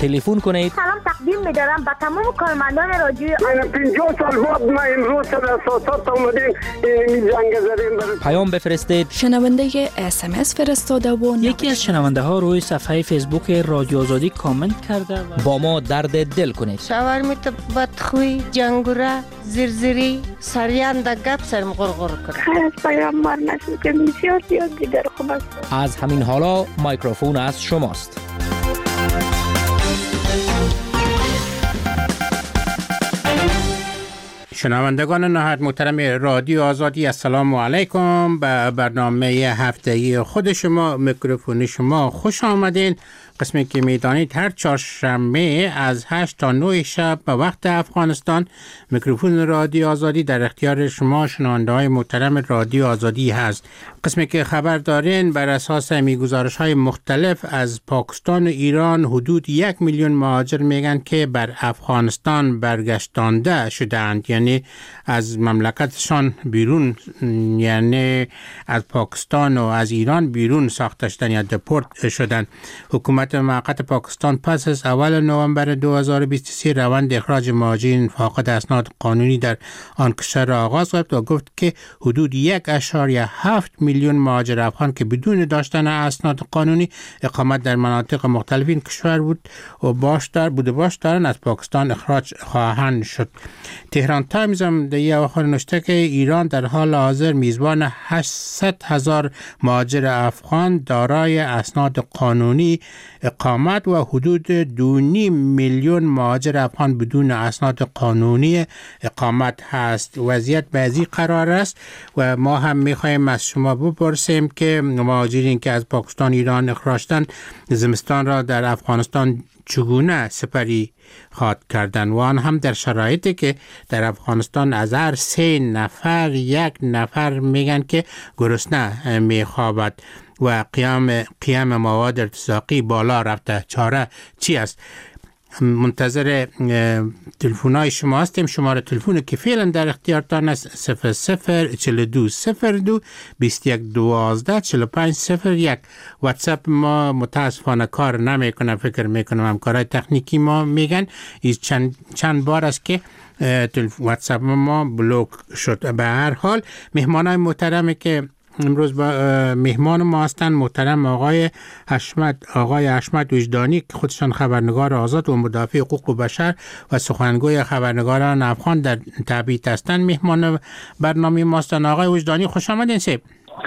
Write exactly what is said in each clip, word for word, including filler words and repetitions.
تلفن کنید. سلام تقدیم می‌دارم به تمام کارمندان رادیو. من پنجاه سال بعد ما امروز در اساسات اومدیم این جنگ زدیم. پیام بفرستید. شنونده اس ام اس فرستاده و یکی از شنونده ها روی صفحه فیسبوک رادیو آزادی کامنت کرده و با ما درد دل کنید. شاورمیت بدخوی، جنگوره، زرزری، سریان در گپ سرم غرغر کنه. خیلی از پیامبر نشد که بسیار زیاد دیگر خوب است. از همین حالا میکروفون از شماست. شنوندگان نهایت محترم رادیو آزادی، السلام علیکم. به برنامه هفتگی خود شما، میکروفون شما خوش آمدین. قسمی که میدانید هر چهارشنبه از هشت تا نه شب به وقت افغانستان میکروفون رادیو آزادی در اختیار شما شنونده های محترم رادیو آزادی هست. قسمی که خبر دارین بر اساس میگزارش های مختلف از پاکستان و ایران حدود یک میلیون مهاجر میگن که بر افغانستان برگشتانده شدند، یعنی از مملکتشان بیرون، یعنی از پاکستان و از ایران بیرون ساخته شدن یا دپورت شدن. حکومت موقت پاکستان پس از اول نوامبر دو هزار و بیست و سه روند اخراج مهاجرین فاقد اسناد قانونی در آن کشور را آغاز کرد و گفت که حدود یک اشاریه هفت میلیون مهاجر افغان که بدون داشتن اسناد قانونی اقامت در مناطق مختلف این کشور بود و باش دار بوده باش دارن از پاکستان اخراج خواهند شد. تهران تایمز هم در یه آخر نوشته که ایران در حال حاضر میزبان هشتصد هزار مهاجر افغان دارای اسناد قانونی اقامت و حدود دو و نیم میلیون مهاجر افغان بدون اسناد قانونی اقامت هست. وضعیت بعضی قرار است و ما هم میخوایم از شما بپرسیم که مهاجرین که از پاکستان ایران اخراج شدند زمستان را در افغانستان چگونه سپری خواهد کردن و آن هم در شرایطی که در افغانستان از هر سه نفر یک نفر میگن که گرسنه میخوابد و قیام قیام مواد ارتزاقی بالا رفته. چاره چی است؟ منتظر تلفن‌های شما هستیم. شماره تلفن که فعلا در اختیارتان است صفر صفر چهل و دو صفر دو بیست و یک دوازده چهل و پنج صفر یک. واتساپ ما متاسفانه کار نمیکنه، فکر میکنم همکارای تکنیکی ما میگن این چند چند بار است که واتساپ ما بلوک شد. به هر حال مهمانای محترمی که امروز با مهمان ما هستند محترم آقای حشمت آقای حشمت وجدانی که خودشان خبرنگار آزاد و مدافع حقوق بشر و سخنگوی خبرنگاران افغان در تبعید هستند. مهمان برنامه ما هستند. آقای وجدانی خوش آمدین. سیب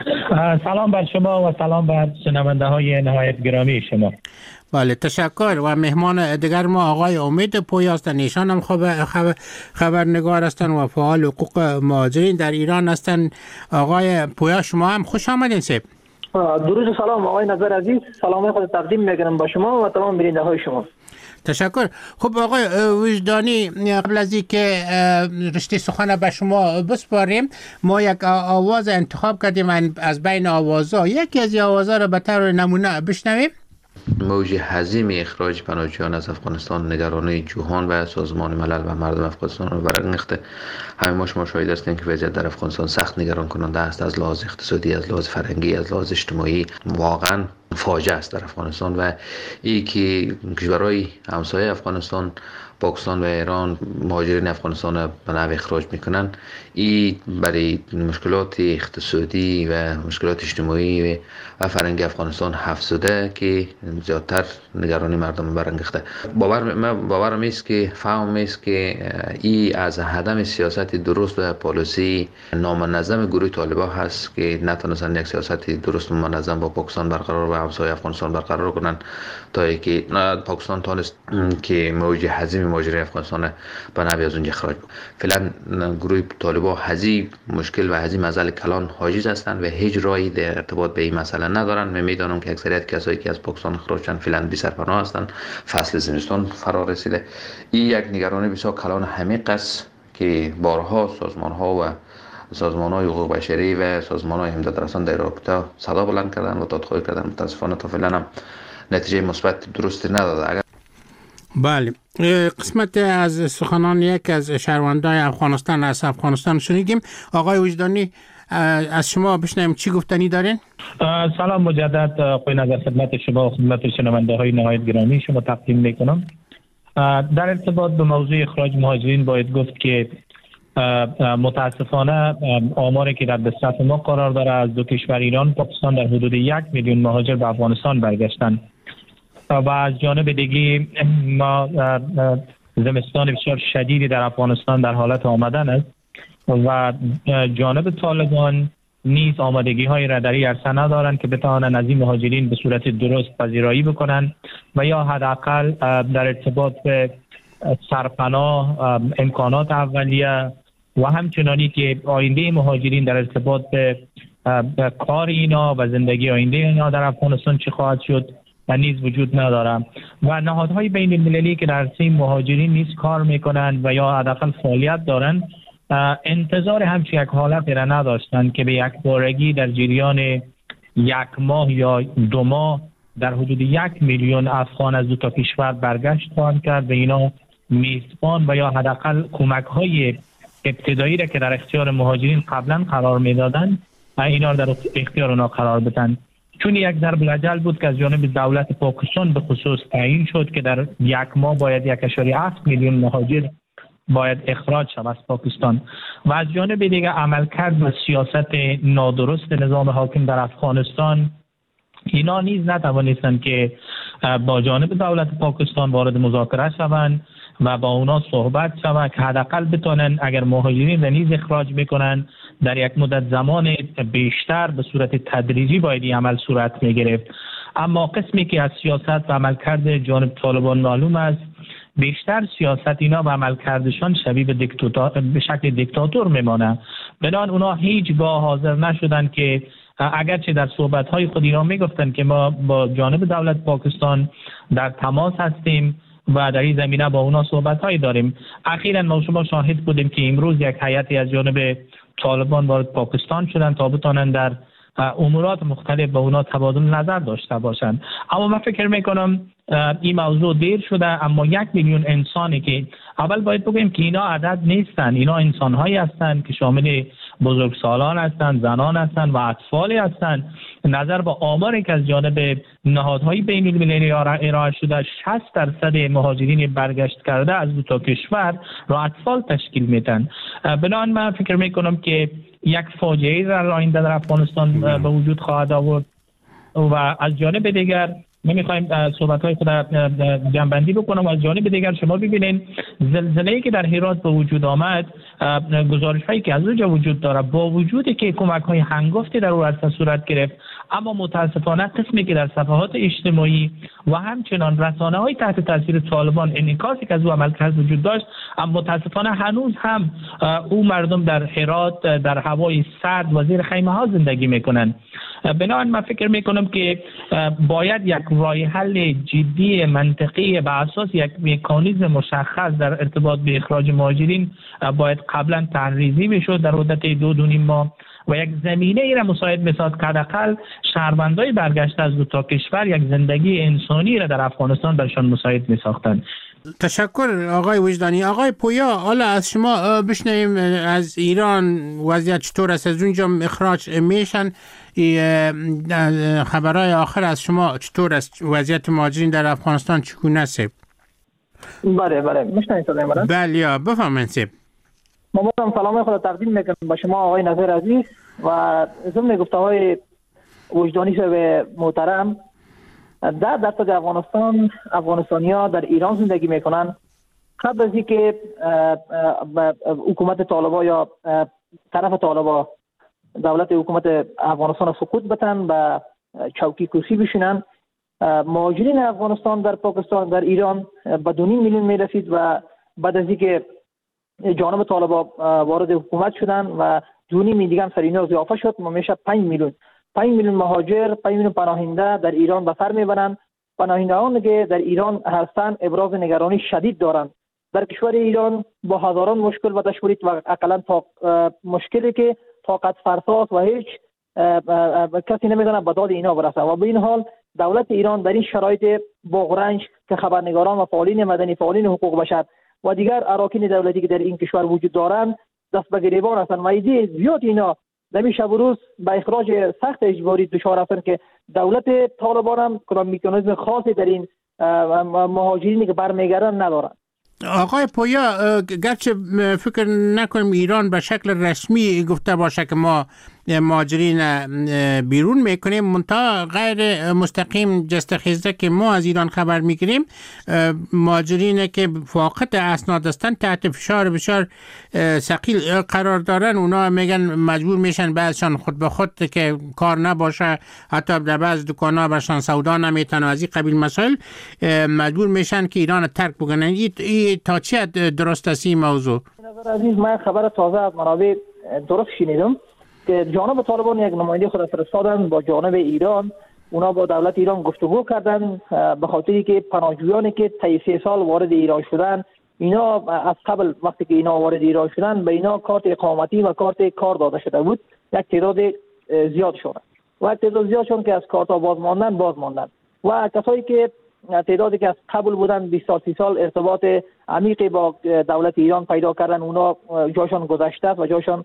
سلام بر شما و سلام بر شنونده های نهایت گرامی شما. بله تشکر. و مهمان دیگر ما آقای امید پویا هستند. ایشان هم خبر خبر خبرنگار هستند و فعال حقوق مهاجرین در ایران هستند. آقای پویا شما هم خوش آمدین. سیب درود و سلام آقای نظر عزیز، سلام خود تقدیم میکنم با شما و تمام بیننده های شما. تشکر. خب آقای وجدانی، قبل از اینکه رشته سخن به شما بسپاریم ما یک آواز انتخاب کردیم از بین آوازها. یکی از این آوازها را به طور نمونه بشنویم. موج حزیم اخراج پناهجویان از افغانستان نگرانی جهان و سازمان ملل و مردم افغانستان را برانگیخته. همه ما شما شاهد هستیم که وضعیت در افغانستان سخت نگران کننده است، از لحاظ اقتصادی، از لحاظ فرهنگی، از لحاظ اجتماعی. واقعا فاجعه است در افغانستان و این که کشورهای همسایه افغانستان پاکستان و ایران مهاجرین افغانستان را به نحو اخراج میکنن. این برای مشکلات اقتصادی و مشکلات اجتماعی و فرهنگی افغانستان افزوده که زیادتر نگرانی مردم برانگیخته. باور من باورم است که فهم است که این از عدم سیاست درست و پالیسی نامنظم گروه طالبان هست که نتونستن یک سیاست درست و منظم با پاکستان برقرار و همسایه افغانستان برقرار کنن تا اینکه پاکستان تونست که موج حزیم مهاجرین افغانستان به نحوی از اونجا اخراج بود. فعلا گروه طالبان هزی مشکل و هزی مسئله کلان حاجز هستند و هیچ راهی در ارتباط به این مسئله ندارن. من میدانم که اکثریت کسایی که از پاکستان اخراج شدن فعلا بی سرپناه هستند. فصل زمستان فرا رسیده. این یک نگرانی بسیار کلان عمیق است که بارها سازمان ها و سازمان های حقوق بشری و سازمان های امداد رسان در رابطه صدا بلند کردن و دادخواهی کردن. متاسفانه تا فعلا هم نتیجه مثبت درست نداده. اگر بله، قسمت از سخنان یک از شهروندان افغانستان از افغانستان شنیدیم. آقای وجدانی از شما بشنویم چی گفتنی دارین؟ سلام مجدد خوی نظر خدمت شما و خدمت شنونده های نهایت گرامی شما تقدیم میکنم. در ارتباط به موضوع اخراج مهاجرین باید گفت که متاسفانه آماری که در دسترس ما قرار داره از دو کشور ایران پاکستان در حدود یک میلیون مهاجر به افغانستان برگشتن و از جانب دیگه ما زمستان بسیار شدیدی در افغانستان در حالت آمدن است و جانب طالبان نیز آمادگی های را در این عرصه ندارند که بتوانند از این مهاجرین به صورت درست پذیرایی بکنند و یا حداقل در ارتباط به سرپناه، امکانات اولیه و همچنانی که آینده مهاجرین در ارتباط به کار اینا و زندگی آینده اینا در افغانستان چه خواهد شد و نیز وجود ندارم و نهادهای بین المللی که در عرصه مهاجرین نیز کار میکنند و یا حداقل فعالیت دارند انتظار همچین یک حالت را نداشتند که به یک بارگی در جریان یک ماه یا دو ماه در حدود یک میلیون افغان از دو تا کشور برگشت خواهند کرد و اینا میزبان و یا حداقل کمک های ابتدایی را که در اختیار مهاجرین قبلا قرار میدادند اینا را در اختیار اونا قرار بدن. چون یک ضرب الاجل بود که از جانب دولت پاکستان به خصوص تعیین شد که در یک ماه باید یک اشاری هفت میلیون مهاجر باید اخراج شود از پاکستان و از جانب دیگه عملکرد و سیاست نادرست نظام حاکم در افغانستان اینا نیز نتوانستند که با جانب دولت پاکستان وارد مذاکره شوند و با اونا صحبت شود که حداقل بتونن اگر مهاجرین را نیز اخراج میکنن در یک مدت زمان بیشتر به صورت تدریجی باید این عمل صورت میگرفت. اما قسمی که از سیاست و عملکرد جانب طالبان معلوم است بیشتر سیاست اینا و عملکردشان شبیه به دیکتاتور به شکل دیکتاتور میمانه. بنابراین اونا هیچگاه حاضر نشدن که اگرچه در صحبت‌های خود اینا میگفتن که ما با جانب دولت پاکستان در تماس هستیم و در این زمینه با اونا صحبت‌هایی داریم. اخیراً ما شما شاهد بودیم که امروز یک هیئتی از جانب طالبان وارد پاکستان شدن تا بتونن در امورات مختلف با اونا تبادل نظر داشته باشند. اما من فکر میکنم این موضوع دیر شده، اما یک میلیون انسانی که اول باید بگیم که اینا عدد نیستن، اینا انسان‌هایی هستند که شامل بزرگسالان هستند، زنان هستند و اطفالی هستند. نظر به آماری که از جانب نهادهای بین المللی ارائه شده شصت درصد مهاجرین برگشت کرده از دو تا کشور را اطفال تشکیل میدن. بنابراین من فکر میکنم که یک فاجعه در آینده در افغانستان به وجود خواهد آورد و از جانب دیگر نمیخوایم صحبت‌های خود جنبندی بکنم. از جانب دیگر شما ببینید زلزله‌ای که در هرات به وجود آمد، گزارش‌هایی که از اونجا وجود داره با وجودی که کمک‌های هنگفتی در اون عرصه صورت گرفت، اما متاسفانه قسمی که در صفحات اجتماعی و همچنان رسانه‌های تحت تاثیر طالبان انعکاسی که از او عملکرد وجود داشت، اما متاسفانه هنوز هم او مردم در هرات در هوای سرد و زیر خیمه‌ها زندگی می‌کنند. بنابراین من فکر می‌کنم که باید یک راه حل جدی منطقی به اساس یک مکانیزم مشخص در ارتباط به اخراج مهاجرین باید قبلا تحریزی بشود در مدت دو دو نیم ماه و یک زمینه ای را مساعد می‌سازد که حداقل شهروندای برگشته از دو تا کشور یک زندگی انسانی را در افغانستان برشان مساعد می‌ساختند. تشکر آقای وجدانی. آقای پویا، حالا از شما بشنویم از ایران وضعیت چطور است، از اونجا اخراج میشن، خبرهای آخر از شما چطور است، وضعیت مهاجرین در افغانستان چگونه است؟ بله بله میشنوید صدای من؟ بله بفرمایید. ما بازم سلام خود تقدیم میکنم با شما آقای نظر عزیز و ضمن گفته‌های وجدانی صاحب محترم. در درصد افغانستان افغانستانی‌ها در ایران زندگی میکنن. قبل از اینکه حکومت طالبان یا طرف طالبان دولت حکومت افغانستان سقوط بتن و چوکی کرسی بشینن، مهاجرین افغانستان در پاکستان در ایران به دو نیم میلیون میرسید و بعد از اینکه جانب طالبان وارد حکومت شدن و دو نیم دیگه هم سر اینا اضافه شد، ما میشه پنج میلیون پنج میلیون مهاجر، پنج میلیون پناهنده در ایران به سر میبرند. پناهندگان که در ایران هستند ابراز نگرانی شدید دارند. در کشور ایران با هزاران مشکل و تشویق و اقلا تا مشکلی که طاقت فرساست و هیچ کسی نمیدونه به داد اینا برسه و به این حال دولت ایران در این شرایط بغرنج که خبرنگاران و فعالین مدنی، فعالین حقوق بشر و دیگر اراکین دولتی که در این کشور وجود دارند دست به گریبان هستند و ایده زیاد اینا در شب و روز به اخراج سخت اجباری دچار هستند که دولت طالبان هم کدام مکانیزم خاصی در این مهاجرینی که برمیگردن ندارند. آقای پویا، گرچه فکر نکنیم ایران به شکل رسمی گفته باشه که ما مهاجرین بیرون میکنیم، منتها غیر مستقیم جست خیزده که ما از ایران خبر میگیریم، مهاجرین که فاقد اسناد هستند تحت فشار بسیار ثقیل قرار دارن. اونا میگن مجبور میشن بعضشان خود به خود که کار نباشه، حتی در بعض دکان‌ها برشان سودا نمیتن و از این قبیل مسائل مجبور میشن که ایران ترک بکنن. این ای تا چه درست است این موضوع؟ عزیز، من خبر تازه از منابع درست شنیدم که جانب طالبان یک نماینده خود فرستادن با جانب ایران. اونا با دولت ایران گفتگو کردن به خاطری که پناهجویانی که طی سه سال وارد ایران شدن، اینا از قبل وقتی که اینا وارد ایران شدن به اینا کارت اقامتی و کارت کار داده شده بود. یک تعداد زیاد شدن و تعداد زیاد شدن که از کارت باز ماندن باز ماندن و کسایی که تعدادی که از قبل بودن بیست سال سی سال ارتباط عمیقی با دولت ایران پیدا کردن، اونا جاشان گذشته و جاشان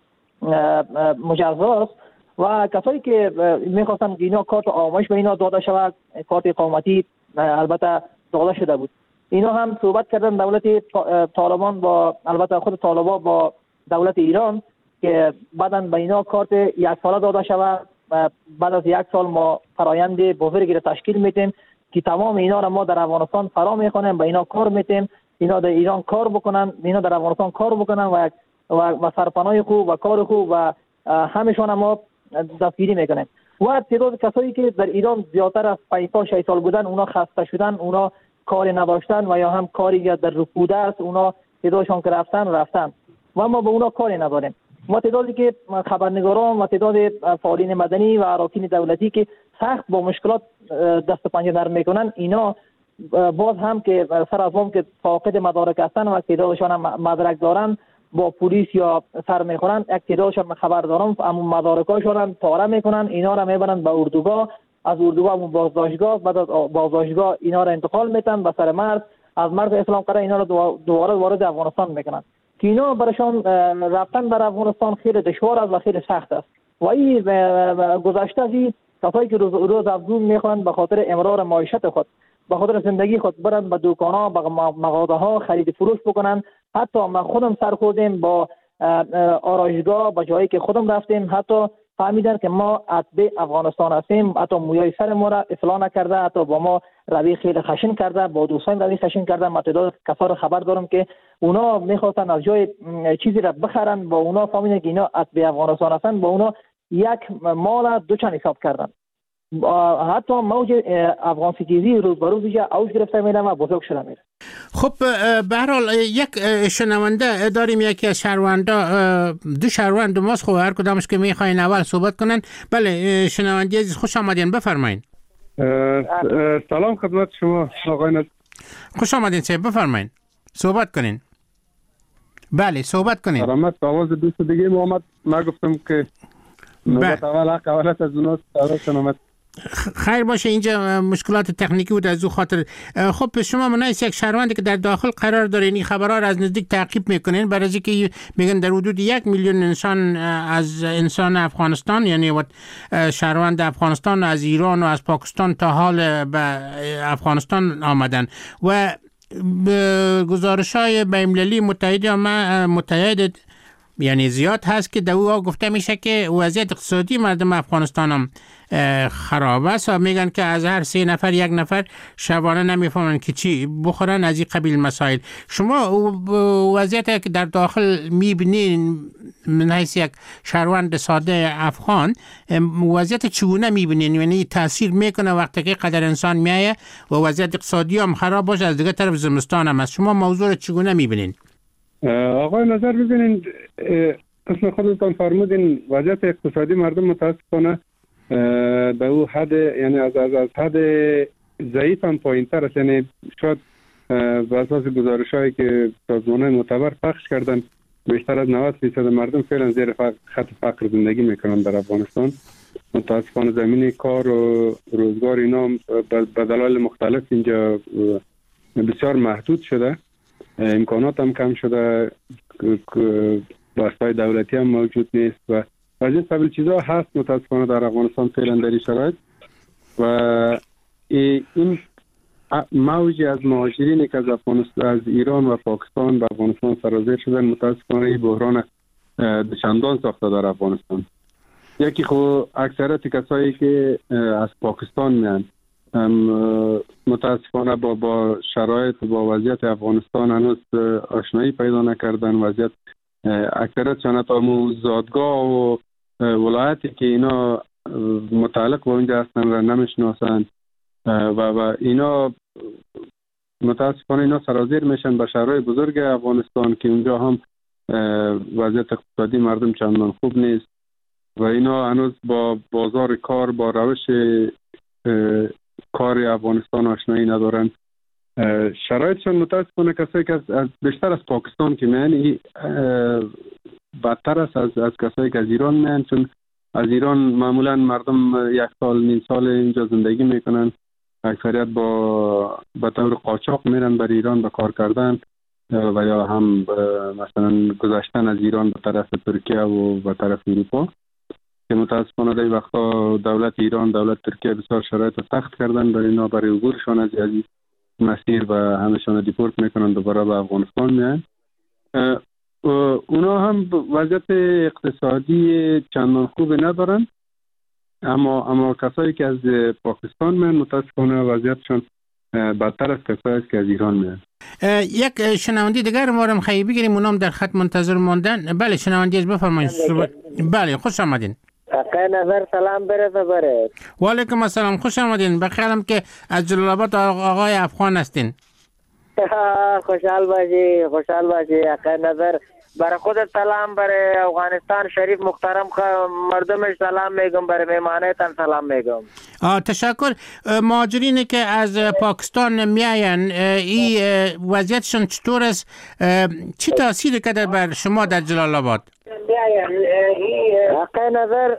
مجزاست و کسایی که میخواستن که اینا کارت آمایش به اینا داده شود، کارت اقامتی البته داده شده بود. اینا هم صحبت کردن دولت طالبان با البته خود طالبان با دولت ایران که بعداً به اینا کارت یک ساله داده شود. بعد از یک سال ما فرایند بزرگی را تشکیل میدیم که تمام اینا را ما در افغانستان فرا میخوانیم، به اینا کار میتیم، اینا در ایران کار بکنن، اینا در افغانستان کار بکنن و و سرپناه خوب و کار خوب و همشون ما دستگیری میکنیم. و تعداد کسایی که در ایران زیادتر از پنج سال شش سال بودن، اونا خسته شدن، اونا کاری نداشتن و یا هم کاری در رکوده است، اونا تعدادشون که رفتن رفتن و ما به اونا کاری نداریم. ما تعدادی که خبرنگاران و تعداد فعالین مدنی و اراکین دولتی که سخت با مشکلات دست پنجه نرم میکنن، اینا باز هم که سر از بام که فاقد مدارک هستن و تعدادشان هم مدرک دارن با پلیس یا سر میخورن، یک تعدادشان خبر دارن اما مدارکاشون هم پاره میکنن، اینا را میبرن به اردوگاه، از اردوگاه و بازداشتگاه، بعد از بازداشتگاه اینا را انتقال میتن به سر مرز، از مرز اسلام قره اینا را دوباره وارد افغانستان میکنن که اینا برشان رفتن در افغانستان خیلی دشوار است و خیلی سخت است. و این گذشته از این کسایی که روز روز افزون میخوان به خاطر امرار معیشت خود، به خاطر زندگی خود برن به دکان‌ها، به مغازه‌ها خرید فروش بکنن. حتی ما خودم سر خوردیم با آرایشگاه، با جایی که خودم رفتیم، حتی فهمیدن که ما اتباع افغانستان هستیم، حتی مویای سر ما را اصلاح نکرده، حتی با ما روی خیلی خشن کرده، با دوستان روی خشن کرده. من تعداد کسا خبر دارم که اونا میخواستن از جای چیزی را بخرن، با اونا فهمیدن که اینا اتباع افغانستان هستن، با اونا یک مال دو چند حساب کردن. حتی موج افغان ستیزی روز به روز اوج گرفته میره و بزرگ شده میره. خب به هر حال یک شنونده داریم، یکی از شهروندا، دو شهروند ماست، خب هر کدامش که میخواین اول صحبت کنن. بله شنونده عزیز، خوش آمدین، بفرمایین. سلام خدمت شما آقای نصر. خوش آمدین صاحب، بفرمایین صحبت کنین. بله صحبت کنین. سلامت. آواز دوست دیگه محمد، ما گفتم که نوبت اول حق اولت از اوناست. سلامت. خیر باشه، اینجا مشکلات تکنیکی بود از او خاطر. خب شما منایس یک شهروندی که در داخل قرار دارین، این خبرها را از نزدیک تعقیب میکنین، برای از اینکه میگن در حدود یک میلیون انسان از انسان افغانستان، یعنی شهروند افغانستان از ایران و از پاکستان تا حال به افغانستان آمدن و گزارش‌های بین‌المللی متحد یا متحد یعنی زیاد هست که در او گفته میشه که وضعیت اقتصادی مردم افغانستان هم خراب است و میگن که از هر سه نفر یک نفر شبانه نمیفهمن که چی بخورن، از این قبیل مسائل. شما وضعیت که در داخل میبینین من حیث یک شهروند ساده افغان، وضعیت چگونه میبینین؟ یعنی تاثیر میکنه وقتی که قدر انسان میایه و وضعیت اقتصادی هم خراب باشه، از دیگه طرف زمستان هم است. شما موضوع چگونه میبینین؟ آقای نظر ببینین، اسم خودتان فرمودین وضعیت اقتصادی مردم متاسفانه به او حد، یعنی از از, از حد ضعیف هم پایین تر است. یعنی شاید به اساس گزارش هایی که سازمان معتبر پخش کردن بیشتر از نود درصد مردم فعلا زیر خط فقر زندگی میکنن در افغانستان. متاسفانه زمین کار و روزگار اینا به دلایل مختلف اینجا بسیار محدود شده، امکانات هم کم شده، بستای دولتی هم موجود نیست و و این سبیل چیزا هست متاسفانه در افغانستان فعلا در این شرایط. و این موجی از مهاجرینی که از افغانستان، از ایران و پاکستان به افغانستان سرازیر شدن، متاسفانه این بحران چندان ساخته در افغانستان. یکی خو اکثریت کسایی که از پاکستان میان متاسفانه با با شرایط با وضعیت افغانستان هنوز آشنایی پیدا نکردن. وضعیت اکثریتشان تا زادگاه و ولایتی که اینا متعلق به اونجا هستن را نمیشناسند و و اینا متاسفانه اینا سرازیر میشن به شهرهای بزرگ افغانستان که اونجا هم وضعیت اقتصادی مردم چندان خوب نیست و اینا هنوز با بازار کار، با روش کار افغانستان آشنایی ندارن. شرایطشان متاسفانه کسایی که از بیشتر از پاکستان که میان بدتر است از از کسایی که از ایران میان، چون از ایران معمولا مردم یک سال نیم سال اینجا زندگی میکنن، اکثریت با به طور قاچاق میرن بر ایران به کار کردن و یا هم مثلا گذشتن از ایران به طرف ترکیه و به طرف اروپا که متاسفانه در وقتا دولت ایران، دولت ترکیه بسیار شرایط سخت کردن برای اینا، برای عبورشان از این مسیر و همشان دیپورت میکنن دوباره به افغانستان میان. اونا هم وضعیت اقتصادی چندان خوب ندارن، اما اما کسایی که از پاکستان میان متاسفانه وضعیتشان بدتر از کسایی که از ایران میان. یک شنونده دیگر ما رو خیلی بگیریم، اونام در خط منتظر ماندن. بله شنونده از بفرمایید. بله خوش آمدین. آقای نظر سلام برسه بره. و علیکم السلام، خوش آمدین. بخیرم که از جلال آباد آقای افغان هستین. خوشحال باشی، خوشحال باشی آقای نظر. برای خودت سلام، برای افغانستان شریف محترم مردمش سلام میگم، برای مهمانایتان سلام میگم. تشکر. مهاجرینی که از پاکستان میاین این وضعیتشون چطور است؟ چی تاثیر کرده بر شما در جلال آباد؟ آقای نظر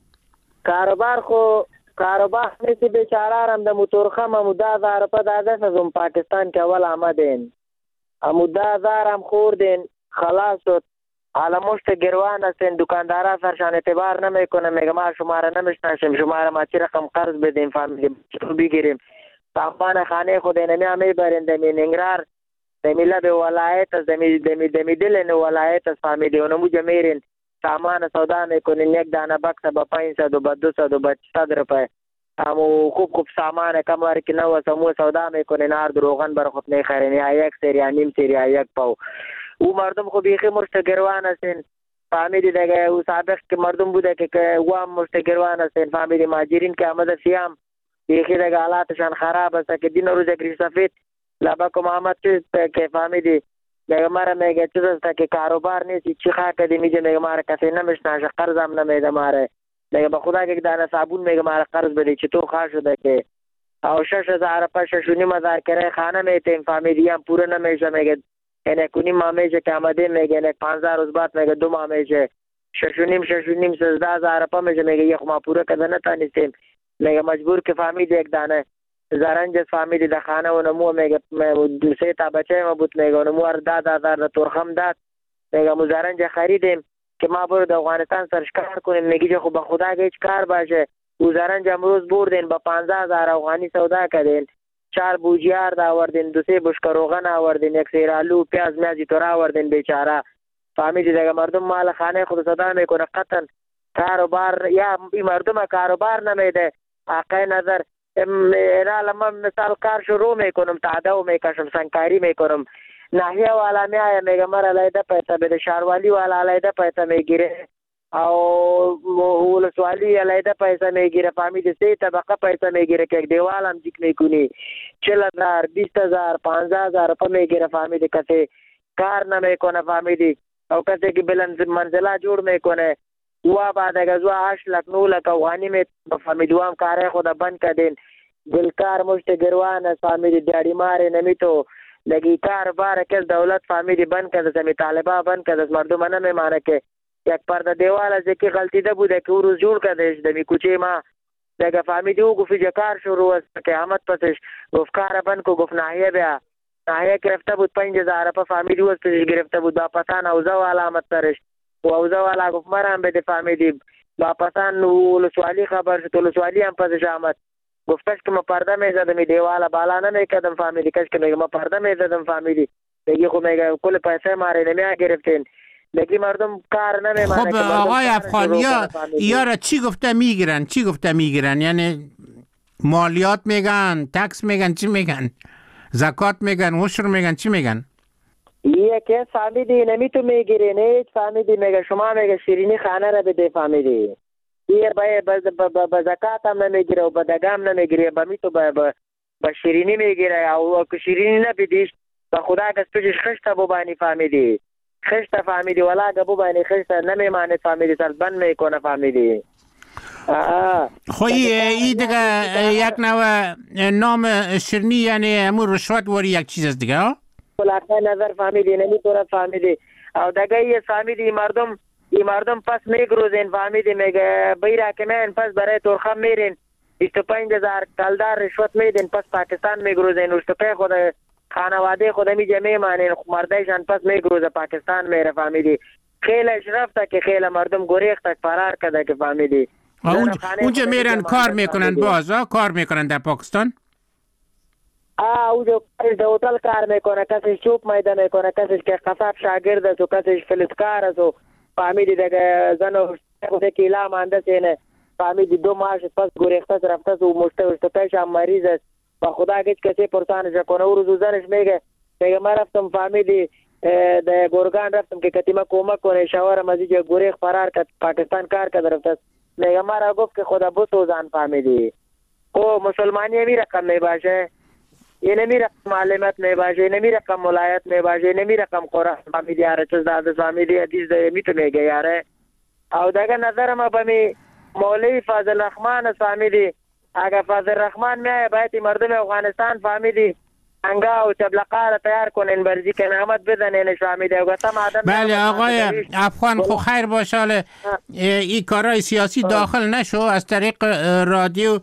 کاروبار خو کاروبار نیستی بیچاره رم ده موتورخم امو ده هزار روپه داده سازم پاکستان که اول آمدین امو ده هزار هم خوردین خلاص شد. حالا مشت گروان هستین، دکاندارا سرشان اعتبار نمیکنه، میگه ما شما را نمیشناسیم، شما را ما چی رقم قرض بدیم فامیلی بگیریم. سامان خانه خود اینمی هم میبرین دمی ننگرار دمی لب ولایت است، دمی دمی دمی دل ولایت است فامیلی اونمو جمیرین سامان سودا میکنین، یک دانه بکس با پانصد و با دوصد و با صد روپه همو خوب خوب سامان کم واری که نو سمو سودا میکنین، هر روغن بر خود میخرین یا یک سری یا نیم سری یا یک پاو. او مردم خو بیخی مشتگروان هستین فامیلی دیگه. او سابق که مردم بوده که او هم مشتگروان هستین فامیلی. ماجرین که آمده سیام بیخی دیگه حالاتشان خراب است که دین روز اگری سفید لبک محمد چیز که فامیلی دیگه مارا میگه چیز است که کاروبار نیستی چی خواه کدی میگه میگه مارا کسی نمیشناشه، قرض هم نمیده ماره دیگه به خدا که دانه صابون میگه مارا قرض بده چطور خواه شده که او شش هزار پا شش و نیم هزار کرای خانه میتیم فامیلی هم پوره نمیشه میگه اینه کنی ماه میشه که آمده میگه اینه پانزده روز بعد میگه دو ماه میشه شش و نیم شش و نیم سزده هزار پا میشه میگه یک ماه پوره کده نتانیستیم میگه مجبور که فامیلی یک دانه زرنج فامیلی در خانه اونمو میگه دو سه تا بچه ما بود میگه اونمو هر داد هزار ترخم داد میگه مو زرنج خریدیم که ما برو در افغانستان سرش کار کنیم میگه جو خب به خدا که هیچ کار باشه. او زرنج امروز بردین با پانزده هزار افغانی سودا کردین، چهار بوجیار دا آوردین، دو سه بشکه روغن آوردین، یک سیر آلو پیاز میازی تور آوردین بیچاره فامیلی دیگه. مردم مال خانه خود صدا میکنه قطعا کاروبار یا این مردم کاروبار نمیده. آقای نظر اینا لما مثال کار شروع میکنم تعداو میکشم سنکاری میکنم ناحیه والا میایه میگه مرا علیده پیسه بده، شهروالی والا علیده پیسه میگیره او ولسوالی علیده پیسه میگیره فامیلی سه طبقه پیسه میگیره که دیوال هم جیک میکنی چل هزار بیست هزار پانزده هزار پا میگیره فامیلی. کسی کار نمیکنه فامیلی او کسی که بلند منزله جور میکنه و بعد اگه زو هشت لک نو لک افغانی می فامیلی هم کاره خود بند کردین گلکار مشت گروان است فامیلی دیاری ماره نمیتو لگی کار باره کس دولت فامیلی بند کرده سمی طالبا بند کرده مردم نمیمانه که یک پرده دیوال از یکی غلطی ده بوده که او روز جور کردش دمی کوچه ما دیگه فامیلی او گفت جکار شروع است که احمد پسش گفت کار بند کو گفت ناحیه بیا ناحیه گرفته بود پنج هزار پا فامیلی او از پسش گرفته بود با پتان اوزا و علامت سرش و حوزه والا گفت مرم بده فهمیدی واپسان ولسوالی خبر شد ولسوالی هم پسش آمد گفتش که ما پرده میزدم دیوالا بالا نمیکردم فهمیدی کش که میگه ما پرده میزدم فهمیدی بگی خب میگه کل پیسه ماره نمیا گرفتین بگی مردم کار نمیمانه. خب آقای افغان یا یارا چی گفته میگیرن چی گفته میگیرن یعنی مالیات میگن تکس میگن چی میگن زکات میگن عشر میگن چی میگن؟ یکی فهمیدی نمیتو میگیری نه فهمیدی میگه شما میگه شیرینی خانه را بده فهمیدی دیر باید با زکات هم نمیگیره و با دگم نمیگیره با میتو با شیرینی میگیره او شیرینی نبیدیش با خدا که توش خشت ببانی فهمیدی خشت فهمیدی ولا که ببانی خشت نمیمانه فهمیدی سلبن میکنه فهمیدی. خو ای دیگه یک نوع نام شیرینی یعنی همون رشوت واری یک چیز است دیگه ها؟ خلاصه نظر فهمیدی نمیتونه فهمیدی او دیگه یه فهمیدی مردم ای مردم پس میگروزین فهمیدی میگه بیره که من پس برای ترخم میرین بیست و پنج هزار کلدار رشوت میدین پس پاکستان میگروزین رشتپه خود خانواده خود میجه میمانین مردایشان پس میگروزه پاکستان میره فهمیدی خیلش رفته که خیل مردم گریخته فرار کده که فهمیدی اونجا میرن کار میکنن باز ها کار میکنن در پاکستان؟ آه اونجا کسیش در هتل کار میکنه کسیش چوب میده میکنه کسیش که قصاب شاگرد است و کسیش فلسکار است و فهمیدی دیگه زن و خود کیلا مانده سینه فهمیدی دو ماهش پس گریخته رفته و مشته اشتپهش هم مریض است و خدا هیچ کسی پرسانش کنه او روز زنش میگه میگه من رفتم فهمیدی در گرگان رفتم که کتیمه کمک کنه شوارم از اینجا گریخ فرار کرد پاکستان کار کرد رفته میگه مرا گفت که خدا بسوزان فهمیدی او مسلمانی می رقم می باشه یه نمی رقم معلمت می باشه نمی رقم ملایت می باشه نمی رقم قرآن فهمیدی یاره چیز داده فهمیدی حدیث ده می تو میگه یاره او دیگه نظرم بمی مولوی فاضل رحمان فهمیدی اگه فاضل رحمان میایه باید مردم افغانستان فهمیدی انگا و تبلقه را تیار کنین برزی که نامت بزنینش فهمیدی و گفتم آدم بله آقای افغان خو خیر باشه حالا این کارهای سیاسی داخل نشو از طریق رادیو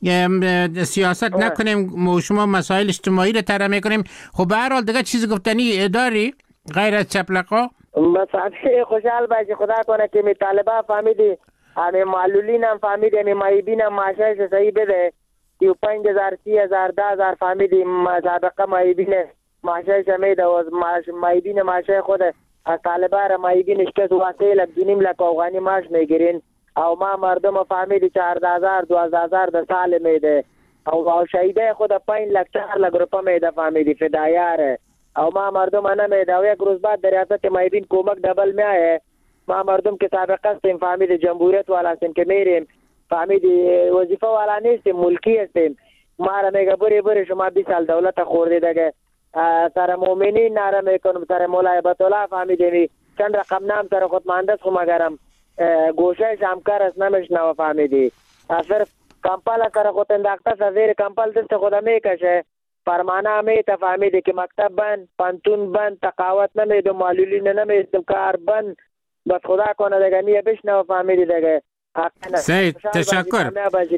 سیاست نکنیم و شما مسائل اجتماعی رو طرح میکنیم. خب به هر حال دیگه چیز گفتنی داری غیر از چپلقا؟ مسئله خوشحال باشی خدا کنه که می طالبا فهمیدی همه معلولین هم فهمیدی همه مایبین هم معاشرش صحیح بده سی و پنج هزار سی هزار ده هزار فهمیدی سابقه مایبین معاشرش میده و مایبین معاشر خود از طالبا را مایبینش کس واسه لک دونیم لک افغانی معاش میگیرین او ما مردم فهمیدی چهارده هزار دوازده هزار در سال میده او شهیده خود پنج لک چهار لک روپا میده فهمیدی فدایاره او ما مردم انا میده و یک روز بعد در ریاست مایبین کمک دبل میایه ما مردم که سابقه هستیم فهمیدی جمهوریت والا هستیم که میریم فهمیدی وظیفه والا نیستیم ملکی هستیم ما را میگه بری بری شما بیست سال دولت خورده دیگه سر مومنین ناره میکنم سر مولای بطولا فهمیدی چند رقم نام سر خود مهندس خو مگرم گوشه شمکر است نمیشنو فهمیدی صرف کمپال سر خود انداخته سر کمپال دست خود میکشه فرمانه همیته فهمیدی که مکتب بند پانتون بند تقاوت نمیدو معلولین نمیدو کار بند بس خدا کنه دیگه نیه بشنو فهمیدی دیگه سید تشکر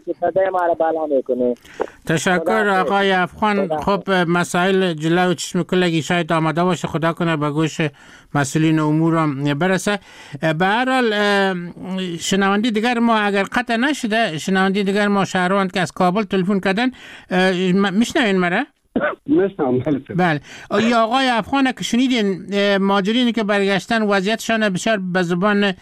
تشکر آقای افغان. خب مسائل جلو چشم کلگی شاید آمده باشه خدا کنه به گوش مسئولین امور هم برسه. به هر حال شنوندی دیگر ما اگر قطع نشده شنوندی دیگر ما شهروند که از کابل تلفن کردن میشنوین مرا؟ میشنوم. بله یا آقای افغان که شنیدین مهاجرینی که برگشتن وضعیتشان بسیار به زبان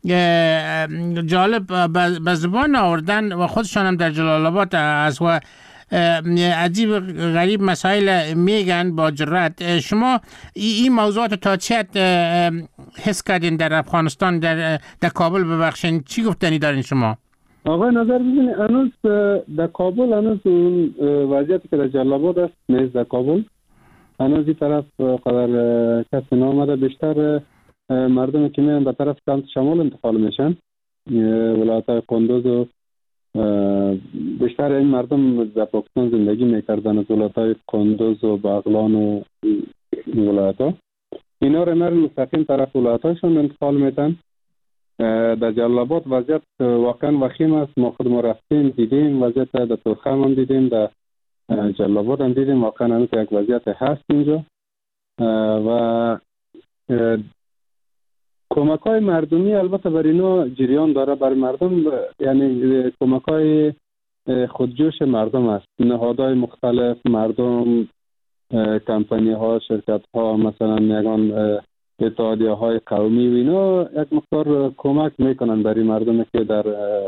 جالب به زبان آوردن و خودشان هم در جلال آباد از و عجیب غریب مسائل میگن با جرأت. شما این موضوعات تا چه حس کردین در افغانستان در در کابل ببخشین چی گفتنی دارین شما؟ آقای نظر ببینید هنوز در کابل هنوز اون وضعیتی که در جلال آباد است نیست. در کابل هنوز این طرف قدر کسی نامده بیشتر مردمی که میان به طرف سمت شمال انتقال میشن ولایت کندوز و بیشتر این مردم در پاکستان زندگی میکردن از ولایت کندوز و بغلان و ولایت ها اینا رو میرن مستقیم طرف ولایت هاشون انتقال میتن. در جلال آباد وضعیت واقعا وخیم است. ما خود ما رفتیم دیدیم وضعیت در ترخم هم دیدیم در جلال آباد هم دیدیم واقعا هنوز یک وضعیت هست اینجا و کمک های مردمی البته برای اینا جریان داره، برای مردم یعنی کمک های خودجوش مردم است. نهادهای مختلف، مردم، کمپانی ها، شرکت ها، مثلا میگن اتحادیه های قومی و اینا یک مقدار کمک میکنن برای مردم که در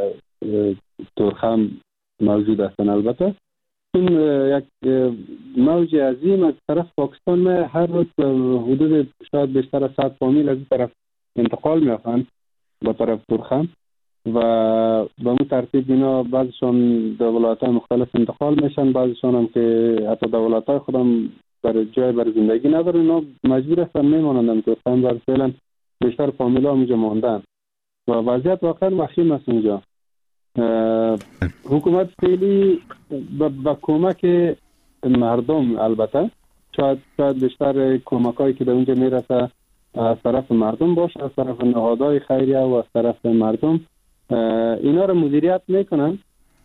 تورخم موجود هستن. البته این یک موج عظیم از طرف پاکستان ما هر روز حدود شاید بیشتر از صد فامیل از این طرف انتقال میافند به طرف تورخم و به اون ترتیب اینا بعضشان دولت‌های مختلف انتقال میشن، بعضشان هم که حتی دولت‌های خودم برای جای برای زندگی نداره، اینا مجبور هستن میمانند تورخم و فعلا بیشتر فامیل ها اونجا ماندن و وضعیت واقعا وخیم است اونجا. حکومت خیلی با کمک مردم البته شاید شاید بیشتر کمک هایی که به اونجا میرسه از طرف مردم باشه، از طرف نهادهای خیریه و از طرف مردم اینا رو مدیریت میکنن،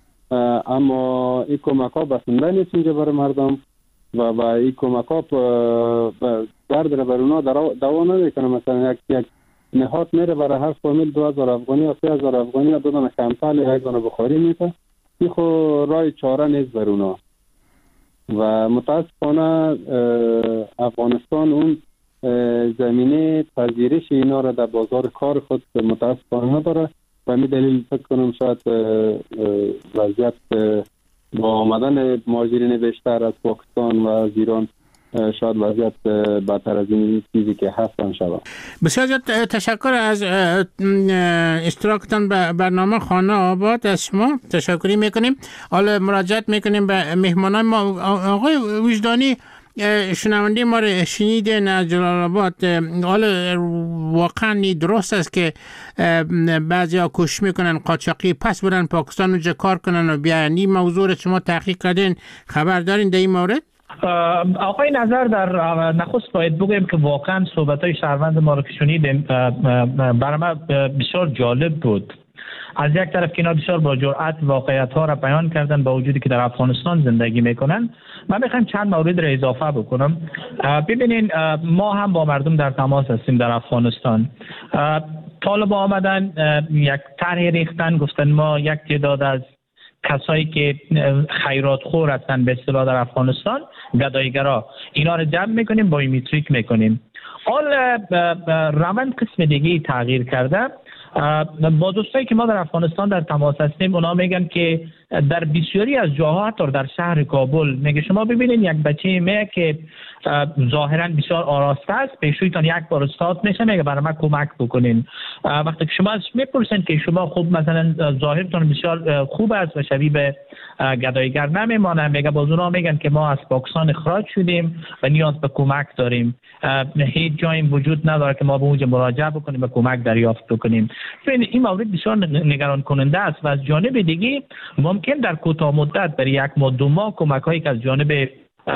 اما این کمک ها بسنده نیست اینجا برای مردم و با این کمک ها درد رو برای اونا دوا نمیکنه. مثلا یک یک نهاد میره برای هر فامیل دو هزار افغانی یا سه هزار افغانی یا دو دانه کمتر یا یک دانه بخاری میده، این خو رای چاره نیست برای اونا و متاسفانه افغانستان اون زمینه پذیرش اینا را در بازار کار خود متاسفانه نداره و همین دلیل فکر کنم شاید وضعیت با آمدن مهاجرین بیشتر از پاکستان و از ایران شاید وضعیت بدتر از این چیزی که هستن شود. بسیار زیاد تشکر از اشتراکتان به برنامه خانه آباد. از شما تشکری میکنیم. حالا مراجعت میکنیم به مهمانان ما. آقای وجدانی، شنونده ما رو شنیدین از جلال آباد، حالا واقعا درست است که بعضی ها کوشش میکنن قاچاقی پس برن پاکستان اونجا کار کنن و بیاین. این موضوع رو شما تحقیق کردین، خبر دارین در این مورد؟ آقای نظر در نخست باید بگویم که واقعا صحبت های شهروند ما رو که شنیدیم برای من بسیار جالب بود. از یک طرف که اینا بسیار با جرأت واقعیت ها را بیان کردن با وجودی که در افغانستان زندگی میکنن. من میخوام چند مورد را اضافه بکنم. ببینین ما هم با مردم در تماس هستیم در افغانستان. طالبان آمدن یک طرح ریختن، گفتن ما یک تعداد از کسایی که خیرات خور هستن به اصطلاح در افغانستان، گداییگرا، اینا رو جمع میکنیم، بایومتریک میکنیم. حال روند قسم دیگه تغییر کرده. با دوستایی که ما در افغانستان در تماس هستیم اونا میگن که در بسیاری از جاها حتی در شهر کابل میگه شما ببینید یک بچه میگه که ظاهرا بسیار آراسته است، پیشویتان یک بار استاد میشه میگه برای من کمک بکنین. وقتی که شما میپرسین که شما خوب مثلا ظاهرتان بسیار خوب است و شبیه به گداییگر نمیمانه، میگه باز اونا میگن که ما از پاکستان اخراج شدیم و نیاز به کمک داریم، هیچ جایی وجود نداره که ما به اونجا مراجعه بکنیم و کمک دریافت بکنیم. این مورد بسیار نگران کننده است و از جانب دیگه ممکن در کوتاه مدت برای یک ماه دو ماه کمک هایی که از جانب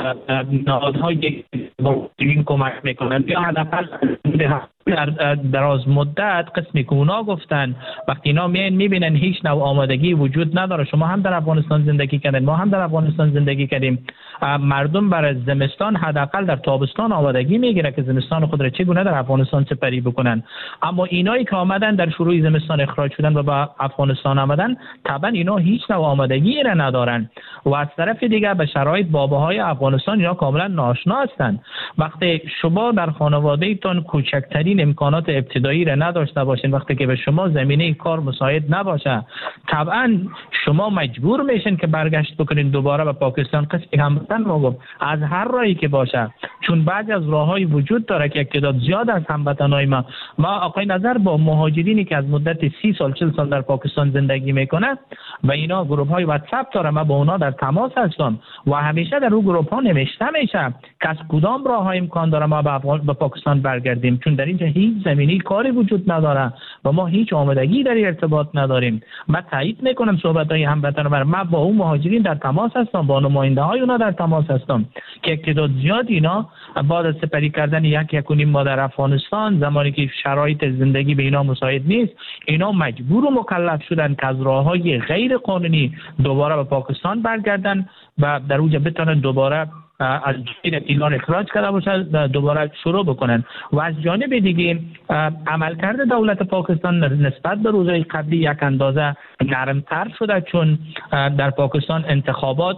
نهادهای این کمک میکنن یا حداقل در دراز مدت قسمی که اونا گفتن وقتی اینا میان میبینن هیچ نوع آمادگی وجود نداره. شما هم در افغانستان زندگی کردین، ما هم در افغانستان زندگی کردیم. مردم برای زمستان حداقل در تابستان آمادگی میگیره که زمستان خود را چگونه در افغانستان سپری بکنن، اما اینایی که آمدن در شروع زمستان اخراج شدن و به افغانستان آمدن طبعا اینا هیچ نوع آمادگی را ندارن و از طرف دیگه به شرایط باباهای افغانستان اینا کاملا ناآشنا هستند. وقتی شما در خانواده‌تان کوچکترین امکانات ابتدایی را نداشته باشین، وقتی که به شما زمینه کار مساعد نباشه، طبعا شما مجبور میشین که برگشت بکنین دوباره به پاکستان. قسمی هموطن ما گفت از هر راهی که باشه، چون بعضی از راههای وجود داره که تعداد زیاد از هموطنای ما ما آقای نظر با مهاجرینی که از مدت سی سال چهل سال در پاکستان زندگی میکنه و اینا گروه های واتساپ داره، ما با اونا در تماس هستم و همیشه در اون گروه ها نوشته میشه که از کدام راه ها امکان داره ما به, به پاکستان برگردیم، چون در اینجا هیچ زمینی کاری وجود نداره و ما هیچ آمادگی در ارتباط نداریم. من تایید میکنم صحبت های هموطن من، من با اون مهاجرین در تماس هستم، با نماینده های اونا در تماس هستم که تعداد زیاد اینا بعد از سپری کردن یک یک و نیم ماه در افغانستان، زمانی که شرایط زندگی به اینا مساعد نیست، اینا مجبور و مکلف شدن که از راههای غیر قانونی دوباره به پاکستان برگردن و در اونجا بتونن دوباره از ایران اخراج کرده باشه دوباره شروع بکنن. و از جانب دیگه عملکرد دولت پاکستان نسبت به روزهای قبلی یک اندازه نرمتر شده، چون در پاکستان انتخابات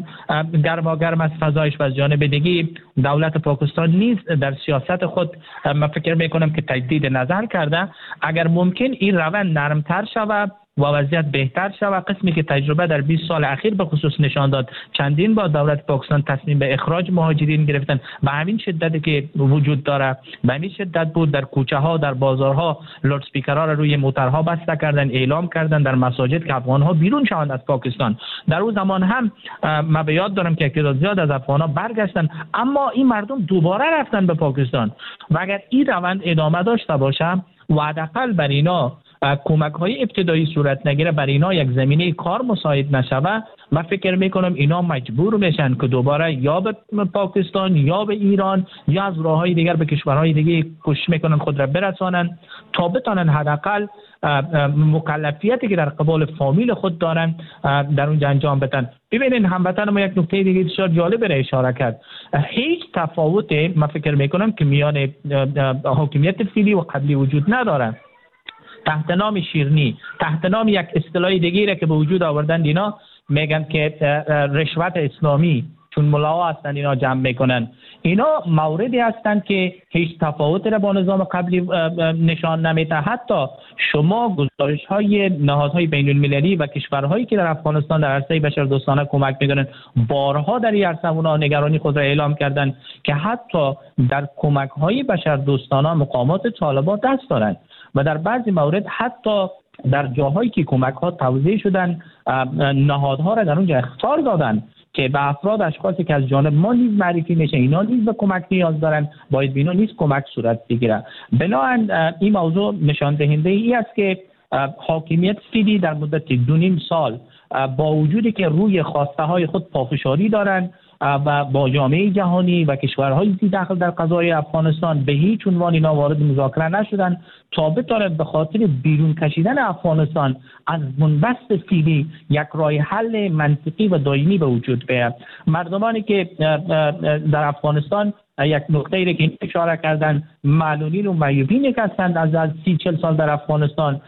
گرماگرم از فضایش و از جانب دیگه دولت پاکستان نیز در سیاست خود من فکر میکنم که تجدید نظر کرده. اگر ممکن این روند نرمتر شود و وضعیت بهتر شود، قسمی که تجربه در بیست سال اخیر به خصوص نشان داد، چندین بار دولت پاکستان تصمیم به اخراج مهاجرین گرفتن و همین شدتی که وجود داره به همین شدت بود در کوچه ها، در بازارها لارد اسپیکرها را روی موترها بسته کردن، اعلام کردن در مساجد که افغان ها بیرون شوند از پاکستان. در اون زمان هم من به یاد دارم که تعداد زیاد از افغان ها برگشتن، اما این مردم دوباره رفتن به پاکستان و اگر این روند ادامه داشته باشه و حداقل بر اینا کمک های ابتدایی صورت نگیره، بر اینا یک زمینه کار مساعد نشوه، من فکر میکنم اینا مجبور میشن که دوباره یا به پاکستان یا به ایران یا از راه های دیگر به کشورهای دیگه کوشش میکنن خود را برسانن تا بتانن حداقل مکلفیتی که در قبال فامیل خود دارن در اونجا انجام بدن. ببینین هموطن ما یک نکته دیگه بسیار جالب را اشاره کرد. هیچ تفاوت من فکر میکنم که میان حاکمیت فعلی و قبلی وجود نداره. تحت نام شیرنی، تحت نام یک اصطلاح دیگه که به وجود آوردن اینا، میگن که رشوت اسلامی، چون ملاها هستن اینا جمع میکنن. اینا موردی هستند که هیچ تفاوتی را با نظام قبلی نشان نمیده. حتی شما گزارش های نهادهای بین المللی و کشورهایی که در افغانستان در عرصه بشردوستانه کمک میکنن بارها در این عرصه اونا نگرانی خود را اعلام کردن که حتی در کمک های بشردوستانه مقامات طالبان دست دارند و در بعضی مورد حتی در جاهایی که کمک ها توزیع شدن نهادها را در اونجا اخطار دادن که به افراد اشخاصی که از جانب ما نیز معرفی میشه اینا نیز به کمک نیاز دارن، باید بینا نیز کمک صورت بگیره. بنابراین این موضوع نشان دهنده ای است که حاکمیت فعلی در مدت دو نیم سال با وجودی که روی خواسته های خود پافشاری دارن و با جامعه جهانی و کشورهای زیر دخل در قضای افغانستان به هیچ عنوان اینا وارد مذاکره نشدن تا بتواند به خاطر بیرون کشیدن افغانستان از بنبست فعلی یک راه حل منطقی و دائمی به وجود بیاید. مردمانی که در افغانستان یک نقطه ای که اشاره کردن معلولین و معیوبین که هستند از از سی چل سال در افغانستان،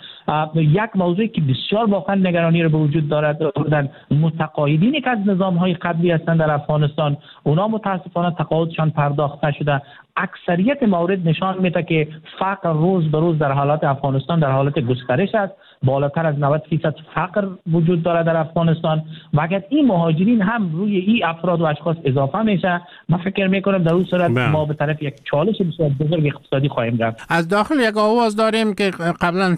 یک موضوعی که بسیار واقعا نگرانی رو به وجود دارد بودن متقاعدینی که از نظام های قبلی هستند در افغانستان، اونا متاسفانه تقاعدشان پرداخت نشده. اکثریت موارد نشان میده که فقر روز به روز در حالات افغانستان در حالت گسترش است، بالاتر از نود درصد فقر وجود دارد در افغانستان و اگر این مهاجرین هم روی این افراد و اشخاص اضافه میشه، من فکر میکنم در اون صورت ما به طرف یک چالش بسیار بزرگ اقتصادی خواهیم رفت. از داخل یک آواز داریم که قبلا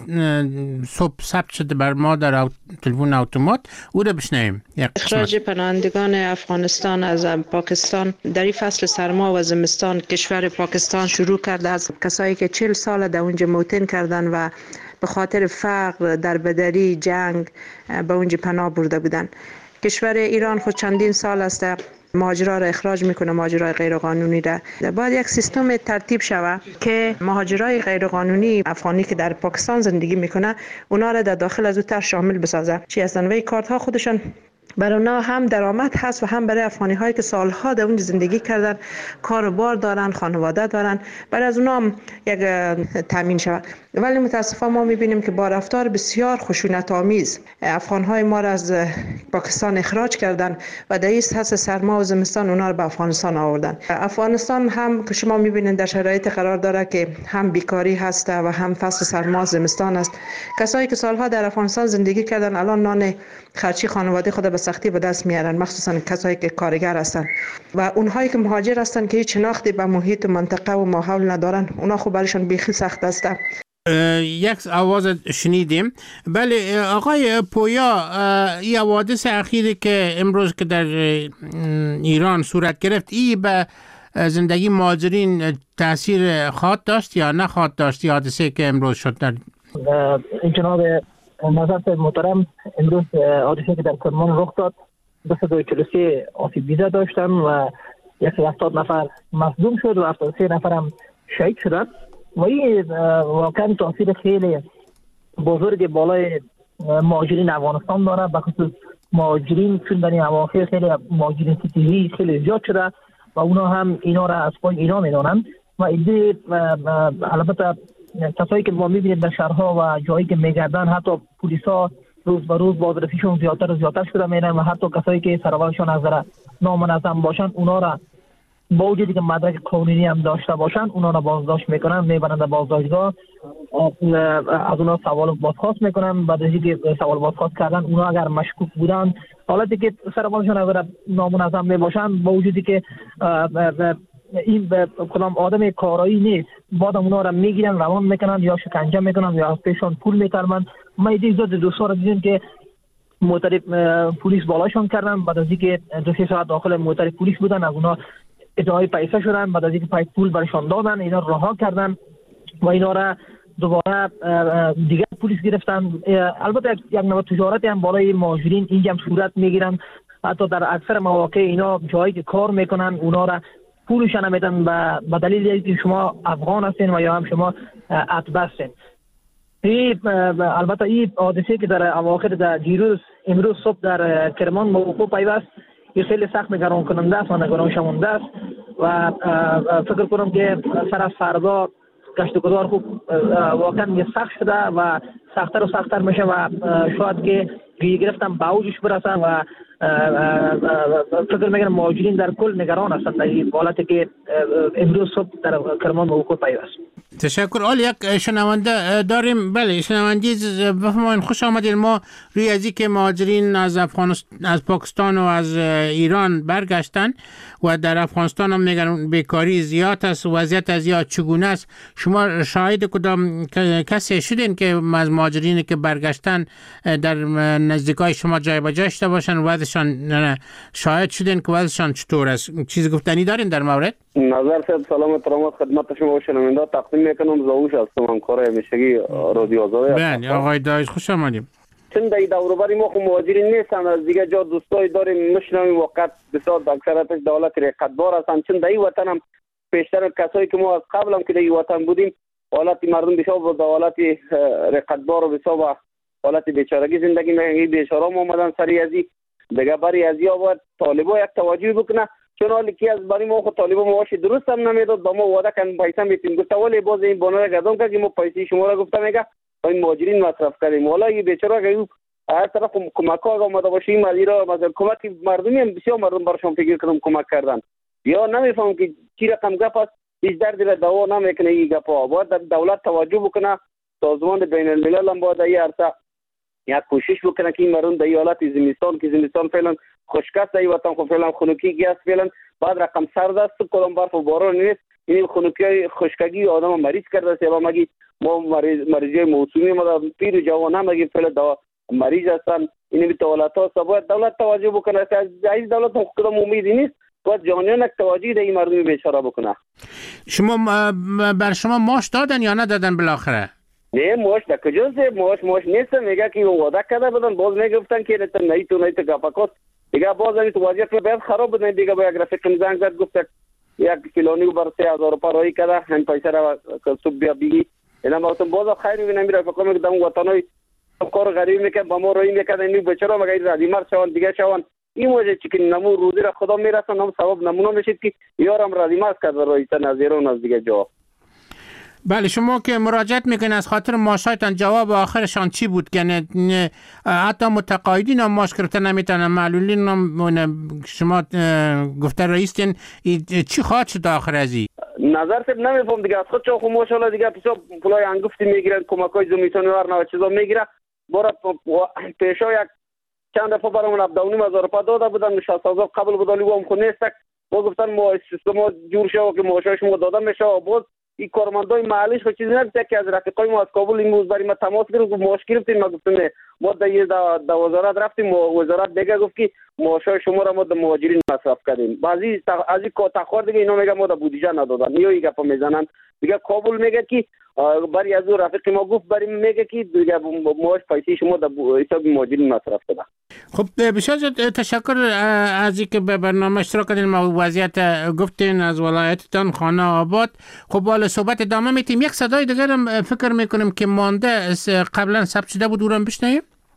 صبح ثبت شده بر ما در تلفن اتومات، او رو بشنویم. اخراج پناهندگان افغانستان از پاکستان در این فصل سرما و زمستان کشور پاکستان شروع کرده از کسایی که چهل سال در اونجا موطن کردن و به خاطر فقر، دربدری، جنگ به اونجا پناه برده بودن. کشور ایران خود چندین سال است مهاجرا را اخراج میکنه، مهاجرای غیر قانونی را. باید یک سیستم ترتیب شود که مهاجرای غیر قانونی افغانی که در پاکستان زندگی میکنه اونا را در داخل از او تر شامل بسازه. چی هستن و این کارت ها خودشان برای اونا هم درآمد هست و هم برای افغانی هایی که سالها در اونجا زندگی کردن، کار و بار دارن، خانواده دارن، برای از اونا هم یک تامین شود. ولی متاسفانه ما میبینیم که با رفتار بسیار خشونت آمیز افغان های ما را از پاکستان اخراج کردن و در این فصل سرما و زمستان اونا را به افغانستان آوردن. افغانستان هم که شما میبینید در شرایط قرار داره که هم بیکاری هست و هم فصل سرما و زمستان است. کسایی که سالها در افغانستان زندگی کردن الان نان خرچی خانواده خود به سختی به دست میارن، مخصوصا کسایی که کارگر هستن و اونهایی که مهاجر هستن که هیچ شناختی به محیط منطقه و ماحول ندارن، اونا خب برایشان بیخی سخت است. یک آواز شنیدیم. بله آقای پویا، این حوادث اخیری که امروز که در ایران صورت گرفت، ای به زندگی مهاجرین تاثیر خواهد داشت یا نخواهد داشت؟ حادثه که امروز شد در این جناب نظرت محترم، امروز حادثه که در کرمان رخ داد دویست و چهل و سه آسیب دیده داشتن و یک هفتاد نفر مصدوم شد و هفتاد و سه نفر هم شهید شدند و این واقعا تاثیر خیلی بزرگ بالای مهاجرین افغانستان داره، به خصوص مهاجرین چون در این اواخر خیلی مهاجرین ستیزی خیلی زیاد شده و اونا هم اینا را از پای اینا میدانند و ایده البته کسایی که ما میبینید در شهرها و جایی که میگردن حتی پلیسا روز به روز بازرسیشون زیادتر و زیادتر شده میرن و حتی کسایی که سرورشون از نظر نامنظم باشن اونا را با وجودی که مدرک قانونی هم داشته باشن اونا را بازداشت میکنن میبرن در بازداشتگاه از اونا سوال بازخواست میکنن بعد از اینکه سوال بازخواست کردن اونا اگر مشکوک بودن حالتی که سرورشون اگر نامنظم میباشن با وجودی که این به کدام آدم کارایی نیست بعد اونا را میگیرن روان میکنن یا شکنجه میکنن یا از پیشان پول میکردن. ما ایده زود دوستا را دیدیم که موتر پلیس بالاشون کردن بعد از اینکه دو سه ساعت داخل موتر پلیس بودن از اونا ادعای پیسه شدن بعد از اینکه پای پول برشان دادن اینا رها کردن و اینا را دوباره دیگر پلیس گرفتن. البته یک نوع تجارتی هم بالای مهاجرین اینجا هم صورت میگیرن حتی در اکثر مواقع اینا جایی که کار میکنن اونا را پولش نمیدن و به دلیل اینکه شما افغان هستین و یا هم شما اتباع هستین. این البته این حادثه که در اواخر در دیروز امروز صبح در کرمان موقوف پیوست این خیلی سخت نگران کننده است و نگران شونده است و فکر کنم که سر از فردا گشت و گذار خوب واقعا یه سخت شده و سختتر و سختتر میشه و شاید که گیری گرفتن به اوجش برسن و فکر میکنم مهاجرین در کل نگران هستند در این حالتی که امروز صبح در کرمان موقوف پیوست. تشکر. آل یک شنونده داریم. بله شنوندی بفرمایید. خوش آمدید. ما روی از اینکه مهاجرین از افغانستان از پاکستان و از ایران برگشتن و در افغانستان هم میگن بیکاری زیاد است و وضعیت از زیاد چگونه است. شما شاهد کدام کسی شدین که از مهاجرین که برگشتن در نزدیکای شما جای به جای شده باشن و وضعشان نه شاهد شدین که وضعشان چطور است؟ چیز گفتنی دارین در مورد؟ نظر صاحب سلام و احترامات خدمت شما و شنونده تقدیم میکنم. زاوش هستم همکار همیشگی رادیو آزادی. بله آقای دایش خوش آمدید. چون در دور و بر ما خو مهاجرین نیستن از دیگه جا دوستای داریم میشنویم وقت بسیار اکثرتش دولت رقتبار هستن چون در این وطن هم پیشتر کسایی که ما از قبل هم که در این وطن بودیم حالت مردم بسیار با حالت رقتبار و بسیار حالت بیچارگی زندگی میکنن. بیچاره‌ها اومدن سری ازی دیگه بری ازی آورد طالبا یک توجه بکنه چون حالی که از برای ما خود طالبا معاش درست هم نمیداد با ما وعده کردن پیسه میتیم گفت ولی باز این بنا را گذام که ما پیسه شما را گفته میگه این مهاجرین مصرف کردیم. والا این بیچاره که هر طرف کمک ها اومده باشه این مدیرا مثلا کمک مردمی هم بسیار مردم برشون فکر کردم کمک کردن یا نمیفهم که چی رقم گپ است هیچ دردی را دوا نمیکنه. این گپا باید دولت توجه بکنه. سازمان بین الملل هم باید این عرصه یک کوشش بکنه که این مردم در حالت زمستان که زمستان فعلا خشک است در وطن خو فعلا خنکی است فعلا بعد رقم سرد است کدام برف و باران نیست این خنکی خشکگی آدم مریض کرده سبا مگی ما مریض مریضی موسومی ما پیر جوان هم مگی فعلا دوا مریض هستن این به دولت ها باید دولت توجه بکنه. از این دولت هم کدام امیدی نیست باید جانیان توجه در این مردم بیچاره بکنه. شما بر شما ماش دادن یا ندادن بالاخره؟ نه ماش در کجاست؟ ماش ماش نیست. میگه که وعده کرده بودن باز میگفتن که نه نه تو نه تو گپاکات دیگه باز این تو وضعیت بیاد خراب بود. دیگه با یک رفیق زنگ زد گفت یک کیلونی بر سه هزار روپیه کرده هم پیسه را صبح بیا بگی اینا ما تو باز خیر میبینم میره فکر کنم دم وطنای کار غریب میکنه با ما روی میکنه این بیچاره مگه رادی مر شون دیگه شون این موجه چی که نمو روزی را خدا میرسن هم ثواب نمونه میشه که یارم رادی مر کرده روی نظیرون از دیگه جا. بله شما که مراجعت میکنین از خاطر ماشایتان جواب آخرشان چی بود؟ یعنی حتی متقاعدین هم ماش گرفتن نمیتونن معلولین هم شما گفته رئیستین چی خواهد شد آخر ازی؟ نظر سب نمیفهم دیگه از خود چون خود ماشاءالله دیگه پیسا پولای انگفتی میگیرن کمکای زمیتانی ورنه و چیزا میگیره برای پیشا یک چند دفعه برامون ابداونی هزار روپیه داده بودن شصت هزار قبل بودالی و هم خود نیستک با گفتن ما سیستم جور شو که ماشای شما داده میشه و باز این کارمندای محلیش خود چیزی نبیده که از رفیقای ما از کابل این موز برای ما تماس گرفت ماش گرفتیم ما گفتیم نه ما در در وزارت رفتیم و وزارت دیگه گفت که ماشای شما را ما در مهاجرین مصرف کردیم. بعضی از این تخوار دیگه اینا میگه ما در بودجه ندادن یا این گپا میزنن دیگه کابل میگه که برای از رفیق ما گفت برای میگه که دیگه ماش پیسه شما در حساب مهاجرین مصرف کرده. خب بسیار تشکر از اینکه به برنامه اشتراک کردین ما وضعیت گفتین از ولایتتان خانه آباد. خب بالا صحبت ادامه میتیم. یک صدای دیگر هم فکر میکنم که مانده قبلا ثبت شده بود اونم بشنویم.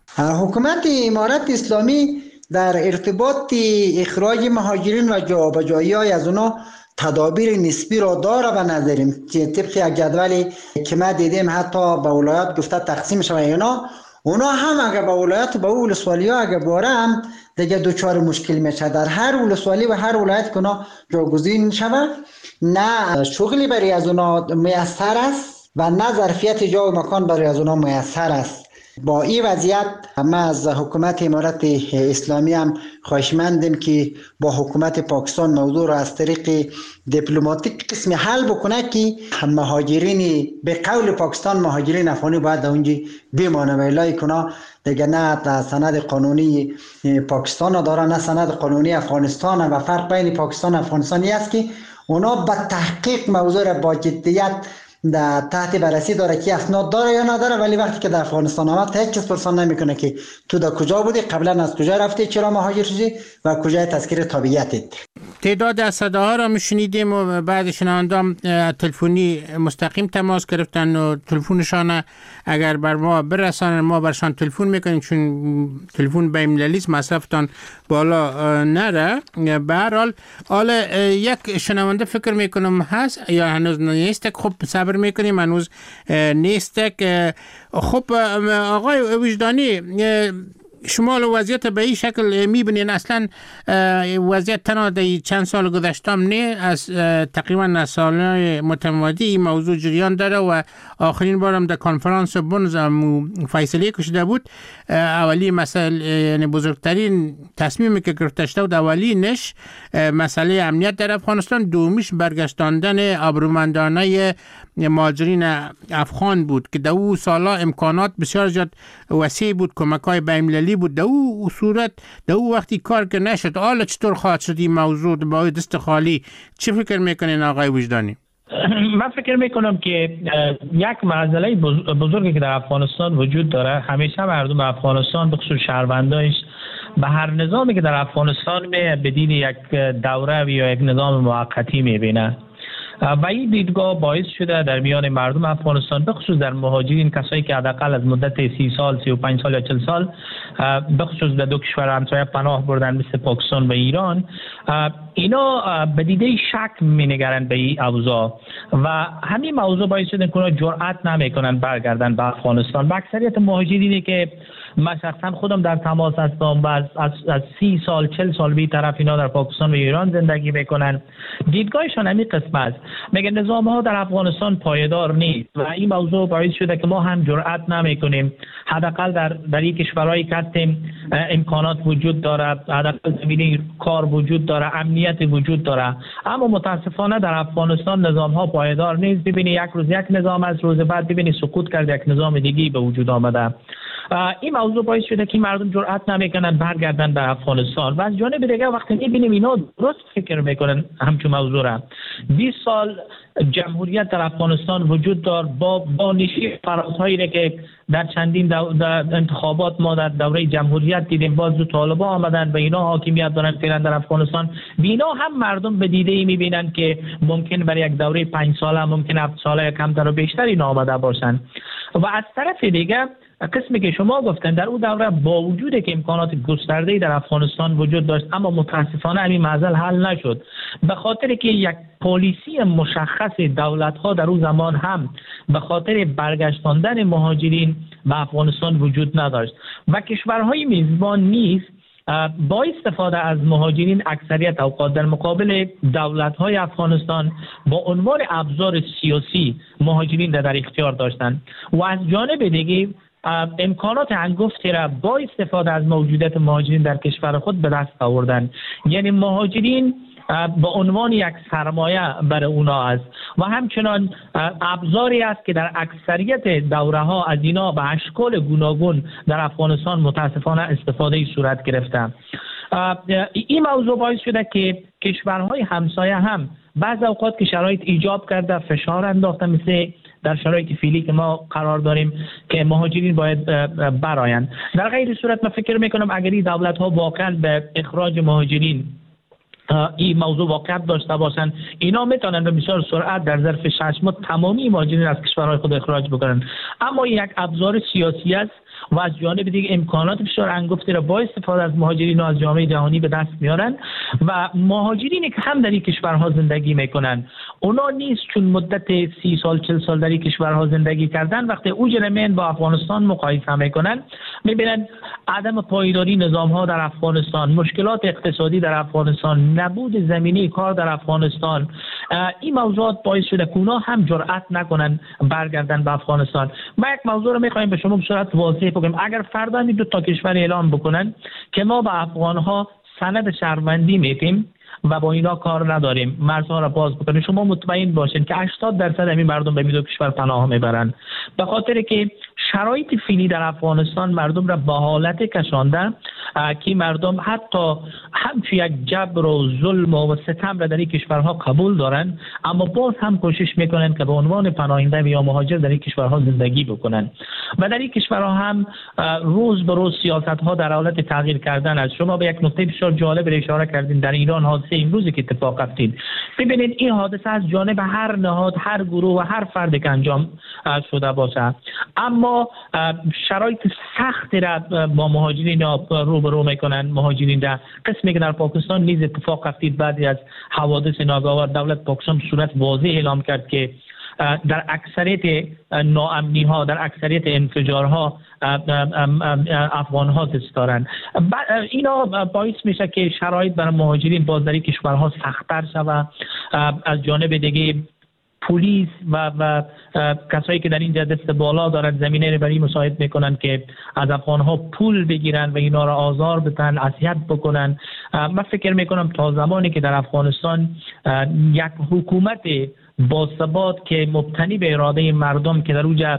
حکومت امارت اسلامی در ارتباط اخراج مهاجرین و جابجایی های از اونا تدابیر نسبی را داره به نظریم که طبق یک جدولی که ما دیدیم حتی به ولایت گفته تقسیم شود اینا اونا هم اگر به ولایت و به ولسوالی ها اگر باره هم دیگه دوچار مشکل میشه. در هر ولسوالی و هر ولایت که اونا جاگزین شود نه شغلی برای از اونا میسر است و نه ظرفیت جا و مکان برای از اونا میسر است. با این وضعیت ما از حکومت امارت اسلامی هم خواهشمندیم که با حکومت پاکستان موضوع را از طریق دیپلماتیک قسم حل بکنه که مهاجرین به قول پاکستان مهاجرین افغانی باید در اونجا بمانه و الا کنه دیگه نه سند قانونی پاکستان داره نه سند قانونی افغانستان و فرق بین پاکستان و افغانستانی است که اونا به تحقیق موضوع را با جدیت در تحت بررسی داره که اسناد داره یا نداره، ولی وقتی که در افغانستان آمد هیچ کس پرسان نمیکنه که تو در کجا بودی، قبلا از کجا رفتی، چرا مهاجر شدی و کجای تذکره تابعیتت. تعداد از صداها را میشنیدیم و بعد شنوندگان تلفنی مستقیم تماس گرفتن و تلفنشان اگر بر ما برسانن ما برشان تلفن میکنیم چون تلفن بین المللی است مصرفتان بالا نره. به هر حال حالا یک شنونده فکر میکنم هست یا هنوز نیست، خب صبر میکنیم هنوز نیست. خب آقای وجدانی شما وضعیت به این شکل میبینین اصلا وضعیت تنها در چند سال گذشتم نه از تقریبا از سالهای متمادی این موضوع جریان داره و آخرین بارم در کنفرانس بونز فیصله کشیده بود. اولی مسئله یعنی بزرگترین تصمیمی که گرفته شده بود اولینش مسئله امنیت در افغانستان، دومیش برگشتاندن آبرومندانه مهاجرین افغان بود که در او سالا امکانات بسیار زیاد وسیع بود، کمک‌های بین‌المللی بود. در او صورت در او وقتی کار که نشد حالا چطور خواهد شد این موضوع با دست خالی؟ چه فکر میکنین آقای وجدانی؟ من فکر میکنم که یک مسئله بزرگی که در افغانستان وجود داره، همیشه مردم افغانستان به خصوص شهروندانش به هر نظامی که در افغانستان به دید یک دوره یا یک نظام موقتی میبینه و این دیدگاه باعث شده در میان مردم افغانستان به خصوص در مهاجرین، کسایی که حداقل از مدت سی سال، سی و پنج سال یا چهل سال به خصوص در دو کشور همسایه پناه بردن مثل پاکستان و ایران، اینا به دیده شک می‌نگرند به این اوضاع و همین موضوع باعث شده که اونا جرأت نمیکنن برگردن به افغانستان. و اکثریت مهاجرینی که من شخصا خودم در تماس هستم و از, از, از سی سال چهل سال بی طرف اینا در پاکستان و ایران زندگی میکنن، دیدگاهشان همین قسم است. میگه نظام ها در افغانستان پایدار نیست و این موضوع باعث شده که ما هم جرأت نمیکنیم حداقل در در این کشورهایی که هستیم امکانات وجود داره، حداقل زمینه کار وجود داره، امنیت وجود داره، اما متاسفانه در افغانستان نظام ها پایدار نیست. ببینی یک روز یک نظام از روز بعد ببینی سقوط کرده، یک نظام دیگه به وجود آمده. این موضوع باعث شده که مردم جرأت نمیکنن برگردن به افغانستان و از جانب دیگه وقتی میبینیم اینا درست فکر میکنن همچون موضوع را. بیست سال جمهوریت در افغانستان وجود دار با با نشی فرازهایی که در چندین دو در انتخابات ما در دوره جمهوریت دیدیم، باز دو طالبان آمدن و اینا حاکمیت دارن فعلا در افغانستان. بینا هم مردم به دیده ای میبینن که ممکن برای یک دوره پنج ساله، ممکن هفت ساله کمتر و بیشتر اینا آمده باشن. و از طرف دیگه قسمی که شما گفتن در اون دوره با وجود که امکانات گسترده‌ای در افغانستان وجود داشت اما متاسفانه همین معضل حل نشد، به خاطر که یک پالیسی مشخص دولت‌ها در اون زمان هم به خاطر برگشتاندن مهاجرین به افغانستان وجود نداشت و کشورهای میزبان نیز با استفاده از مهاجرین اکثریت اوقات در مقابل دولت‌های افغانستان با عنوان ابزار سیاسی مهاجرین در اختیار داشتند و از جانب دیگه امکانات هنگفتی را با استفاده از موجودیت مهاجرین در کشور خود به دست آوردن. یعنی مهاجرین به عنوان یک سرمایه برای اونا است و همچنان ابزاری است که در اکثریت دوره ها از اینا به اشکال گوناگون در افغانستان متاسفانه استفاده صورت گرفته. این موضوع باعث شده که کشورهای همسایه هم بعض اوقات که شرایط ایجاب کرده فشار انداخته، مثل در شرایط فعلی که ما قرار داریم که مهاجرین باید برآیند. در غیر صورت من فکر میکنم اگر این دولت ها واقعا به اخراج مهاجرین این موضوع واقعیت داشته باشند، اینا میتونن به بسیار سرعت در ظرف شش ماه تمامی مهاجرین از کشورهای خود اخراج بکنن. اما یک ابزار سیاسی است و از جانب دیگه امکانات بسیار انگفتی را با استفاده از مهاجرین و از جامعه جهانی به دست میارن و مهاجرینی که هم در این کشورها زندگی میکنن اونا نیست چون مدت سی سال چل سال در این کشورها زندگی کردن، وقتی اجرمین با افغانستان مقایسه میکنن میبینن عدم پایداری نظام ها در افغانستان، مشکلات اقتصادی در افغانستان، نبود زمینه کار در افغانستان، این موضوعات باعث شده که اونا هم جرأت نکنن برگردن به افغانستان. ما یک موضوع رو میخوایم به شما به صورت واضح بگم، اگر فردا این دو تا کشور اعلام بکنن که ما به افغانها سند شهروندی میدیم و با اینا کار نداریم، مرزها را باز بکنیم، شما مطمئن باشین که هشتاد درصد همین مردم به این دو کشور پناه میبرن، به خاطر که شرایط فعلی در افغانستان مردم را به حالت کشانده که مردم حتی همچون یک جبر و ظلم و ستم را در این کشورها قبول دارن، اما باز هم کوشش میکنن که به عنوان پناهنده یا مهاجر در این کشورها زندگی بکنن و در این کشورها هم روز به روز سیاست ها در حالت تغییر کردن است. شما به یک نکته بسیار جالب اشاره کردین، در ایران حادثه امروزی که اتفاق افتید، ببینید این حادثه از جانب هر نهاد، هر گروه و هر فرد که انجام شده باشه، اما شرایط سخت را با مهاجرین روبرو میکنن. مهاجرین در قسمی که در پاکستان نیز اتفاق افتید، بعدی از حوادث ناگوار دولت پاکستان صورت واضح اعلام کرد که در اکثریت ناامنی ها، در اکثریت انفجارها افغان ها دستارن. اینا باعث میشه که شرایط برای مهاجرین باز در این کشورها سخت‌تر شود. از جانب دیگه پلیس و و کسایی که در اینجا دست بالا دارن زمینه رو برای مساعد میکنن که از افغان ها پول بگیرن و اینا را آزار بدن، اذیت بکنن. من فکر میکنم تا زمانی که در افغانستان یک حکومت باثبات که مبتنی به اراده مردم، که در اونجا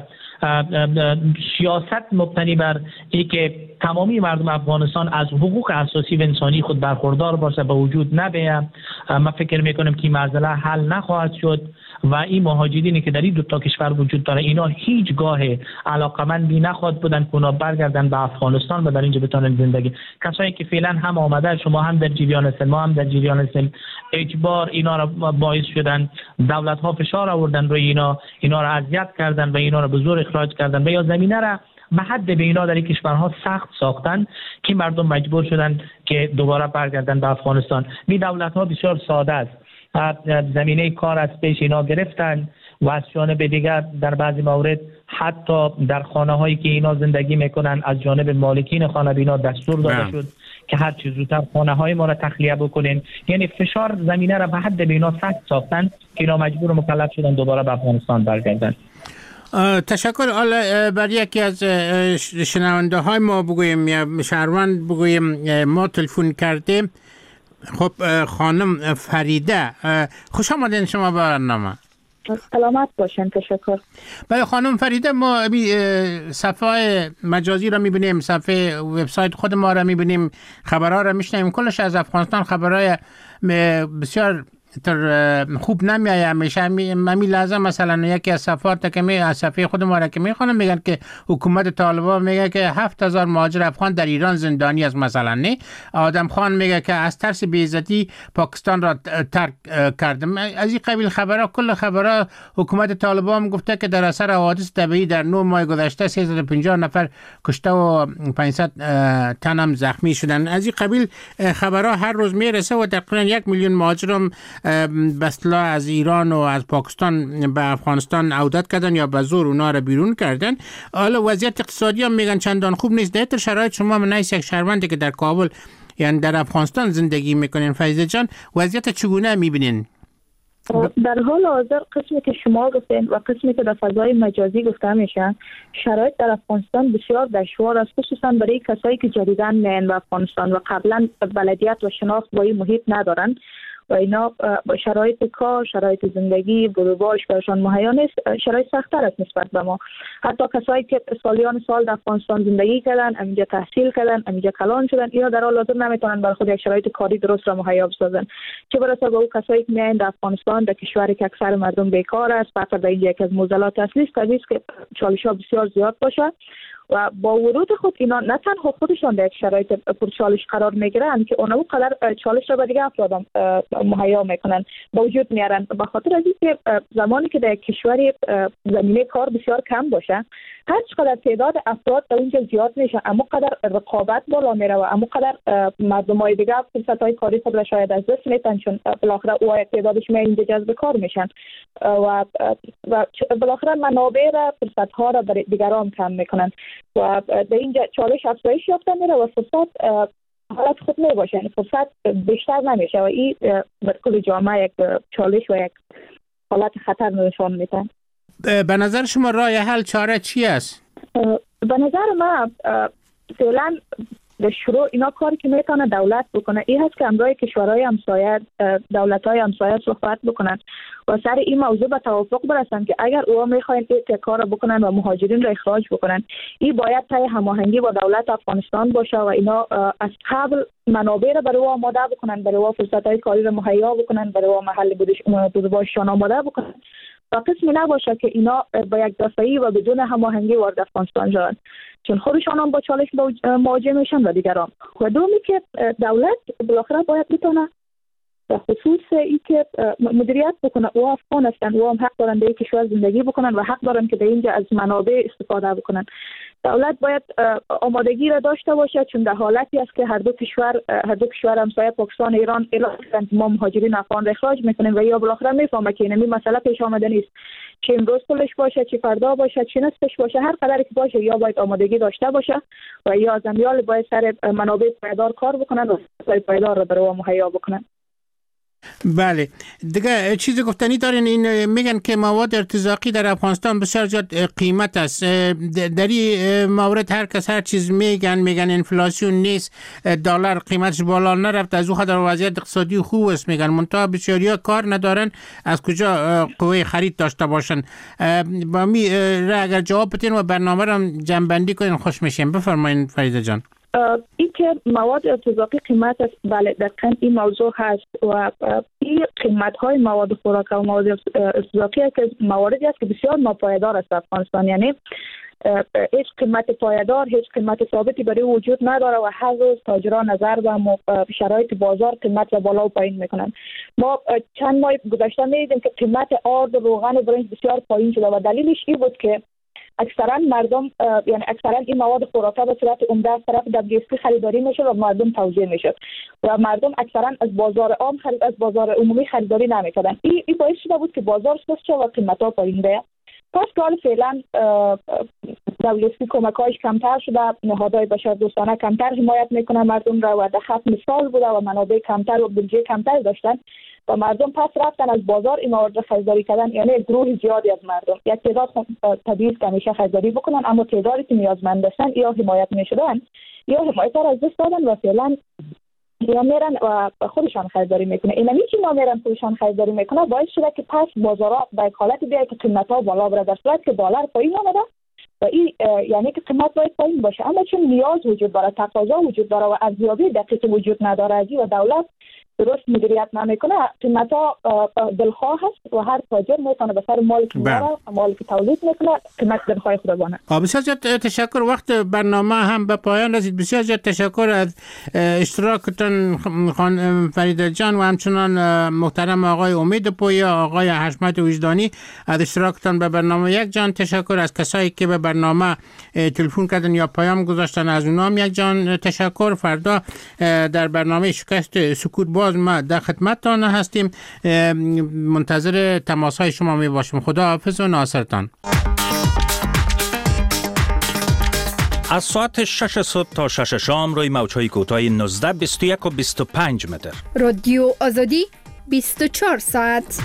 سیاست مبتنی بر این که تمامی مردم افغانستان از حقوق اساسی و انسانی خود برخوردار باشه به وجود نبیه، من فکر میکنم که این مسئله حل نخواهد شد و این مهاجرینی که در این دو تا کشور وجود داره اینا هیچگاه علاقمندی نخواهد بودن که اونا برگردن به افغانستان و در اینجا بتونن زندگی. کسایی که فعلا هم آمده، شما هم در جریان هستین، ما هم در جریان هستیم، اجبار اینا را باعث شدن، دولت ها فشار آوردن روی اینا، اینا را اذیت کردن و اینا را به زور اخراج کردن و یا زمینه را به حد به اینا در این کشورها سخت ساختن که مردم مجبور شدن که دوباره برگردن به افغانستان. می دولت ها بسیار ساده است، زمینه کار از پیش اینا گرفتن و از جانب دیگر در بعضی موارد حتی در خانه هایی که اینا زندگی میکنن از جانب مالکین خانه بینا دستور داده شد که هر چیز زودتر خانه های ما را تخلیه بکنین. یعنی فشار زمینه را به حد به اینا سخت ساختن که اینا مجبور و مکلف شدن دوباره به افغانستان برگردن. تشکر. حالا بر یکی از شنونده های ما بگویم یا شهروند بگویم، ما تلفن کرده. خب خانم فریده، خوش آمدین شما به برنامه. سلامت باشین. تشکر. بله خانم فریده، ما صفحه مجازی را میبینیم، صفحه وبسایت خود ما را میبینیم، خبرها را میشنیم، کلش از افغانستان خبرهای بسیار تر خوب نمیایه. همیشه همین لحظه مثلا یکی از صفحات که می از صفحه خود ما را که میخوانم میگن که حکومت طالبان میگه که هفت هزار مهاجر افغان در ایران زندانی است. مثلا نه آدم خان میگه که از ترس بی‌عزتی پاکستان را ترک کرده. از این قبیل خبرها، کل خبرها حکومت طالبان گفته که در اثر حوادث طبیعی در نه ماه گذشته سیصد و پنجاه نفر کشته و پانصد تن هم زخمی شدن. از این قبیل خبرها هر روز میرسه و تقریبا یک میلیون مهاجر بسلا از ایران و از پاکستان به افغانستان عودت کردن یا به زور اونا را بیرون کردن. حالا وضعیت اقتصادی هم میگن چندان خوب نیست. در این شرایط شما من یک شهروندی که در کابل یعنی در افغانستان زندگی میکنین، فیضه جان، وضعیت چگونه میبینین؟ در حال حاضر قسمی که شما گفتین و قسمی که در فضای مجازی گفته میشه، شرایط در افغانستان بسیار دشوار است، خصوصا برای کسایی که جدیداً میان به افغانستان و قبلا بلدیت و شناخت با این محیط ندارن و اینا با شرایط کار، شرایط زندگی، بروبارش برشان مهیا نیست، شرایط سخت‌تر است نسبت به ما. حتی کسایی که سالیان سال در افغانستان زندگی کردن، اینجا تحصیل کردن، اینجا کلان شدن، اینا در حال حاضر نمیتونن برای خود یک شرایط کاری درست را مهیا بسازن. چه برسه به اون کسایی که میایند در افغانستان، در کشوری که اکثر مردم بیکار است، فقط در اینجا یک از معضلات اصلی است که چالش‌ها بسیار زیاد باشه و با ورود خود اینا نه تنها خودشان در شرایط پرچالش قرار میگیرند که اونها قدر چالش را به دیگه افراد مهیا میکنن با وجود میارن. به خاطر از اینکه زمانی که در کشوری زمینه کار بسیار کم باشه، هر چقدر تعداد افراد در اونجا زیاد میشه، اما قدر رقابت بالا میره و اما قدر مردمای دیگه فرصت های کاری خود را شاید از دست میتن، چون بالاخره او تعدادش می اینجا جذب کار میشن و و بالاخره منابع را فرصت ها را برای دیگران کم میکنن و در اینجا چالش افزایش یافته میره و فرصت حالت خود نمیباشه، یعنی فرصت بیشتر نمیشه و این بر کل جامعه یک چالش و یک حالت خطر نشان میده. به نظر شما راه حل چاره چی است؟ به نظر من فعلا در شروع اینا کاری که میتونه دولت بکنه این هست که همراه کشورهای همسایه، دولت‌های همسایه صحبت بکنن و سر این موضوع به توافق برسن که اگر اوها میخواین این کار رو بکنن و مهاجرین رو اخراج بکنن، این باید طی هماهنگی با دولت افغانستان باشه و اینا از قبل منابع رو برای اوها آماده بکنن، برای اوها فرصت‌های کاری رو مهیا بکنن، برای اوها محل بودشان آماده بکنن و قسمی نباشه که اینا با یک دفعی و بدون هماهنگی وارد افغانستان شدن، چون خودشان هم با چالش مواجه میشن و دیگران. و دومی که دولت بالاخره باید بتونه به خصوص ای که مدیریت بکنه، او افغان هستن، او هم حق دارن در کشور زندگی بکنن و حق دارن که در اینجا از منابع استفاده بکنن. دولت باید آمادگی را داشته باشه، چون در حالتی است که هر دو کشور هر دو کشور همسایه پاکستان و ایران اعلام کردند ما مهاجرین افغان را اخراج میکنیم و یا بالاخره میفهمه که این مسئله پیش آمده نیست، چه امروز پولش باشه، چه فردا باشه، چه نصفش باشه، هر قدری که باشه یا باید آمادگی داشته باشه و یا از امیال باید سر منابع پایدار کار بکنن و سر پایدار را برای مهیا بکنن. بله دیگه چیزی گفتنی دارین؟ این میگن که مواد ارتزاقی در افغانستان بسیار زیاد قیمت است. در این مورد هر کس هر چیز میگن، میگن انفلاسیون نیست، دلار قیمتش بالا نرفت، از او خاطر وضعیت اقتصادی خوب است میگن، منتها بسیاریا کار ندارن، از کجا قوه خرید داشته باشن. با می را اگر جواب بدین و برنامه را جمع‌بندی کنین خوش میشیم. بفرمایید فریده جان. این که مواد ارتزاقی قیمت است، بله دقیقاً این موضوع هست و این قیمت های مواد خوراک و مواد ارتزاقی که مواردی است که بسیار ناپایدار است در افغانستان، یعنی هیچ قیمت پایدار، هیچ قیمت ثابتی برای وجود نداره و هر روز تاجران نظر و شرایط بازار قیمت را بالا و پایین میکنن. ما چند ماه گذشته میدیدیم که قیمت آرد، روغن و برنج بسیار پایین شده و دلیلش این بود که اکثرا مردم یعنی اکثرا این مواد خوراکه به صورت عمده از طرف دبلیو اس پی خریداری میشه و مردم توزیع میشه و مردم اکثرا از بازار عام خرید از بازار عمومی خریداری نمیکردن. این این باعث شده بود که بازار سست شد و قیمت‌ها پایین بیاد. پس که حالا فعلا دبلیو اس پی کمک‌هاش کمتر شده، نهادهای بشردوستانه کمتر حمایت میکنن مردم را و در خط مثال بوده و منابع کمتر و بودجه کمتر داشتن و مردم پس رفتن از بازار این مواد خریداری کردن، یعنی گروه زیادی از مردم یک تعداد طبیعی که همیشه خریداری بکنن، اما تعدادی که نیازمند هستن یا حمایت میشدن یا حمایت را از دست دادن و فعلا یا میرن و خودشان خریداری میکنه. این همی که ما میرن خودشان خریداری میکنه باعث شده که پس بازارها به حالت بیاید که قیمت‌ها بالا بره، در صورتی که دلار پایین آمده و این یعنی که قیمت باید پایین باشه، اما چون نیاز وجود داره، تقاضا وجود داره و ارزیابی دقیق وجود نداره از و دولت درست مدیریت نمیکنه، قیمتا دلخواه هست و هر تاجر میتونه به سر مالی که داره، مالی که تولید میکنه قیمت دلخواه خود بانه. بسیار زیاد تشکر. وقت برنامه هم به پایان رسید. بسیار زیاد تشکر از اشتراکتان خانم فریده جان و همچنان محترم آقای امید پویا، آقای حشمت وجدانی از اشتراکتان به برنامه. یک جان تشکر از کسایی که به برنامه تلفن کردن یا پیام گذاشتن، از اونام یک جان تشکر. فردا در برنامه شکست سکوت باز ما در خدمتتان هستیم، منتظر تماس های شما می باشیم. خدا حافظ و ناصرتان. از ساعت شش صبح تا شش شام روی موج‌های کوتاه نوزده، بیست و یک و بیست و پنج متر. رادیو آزادی بیست و چهار ساعت.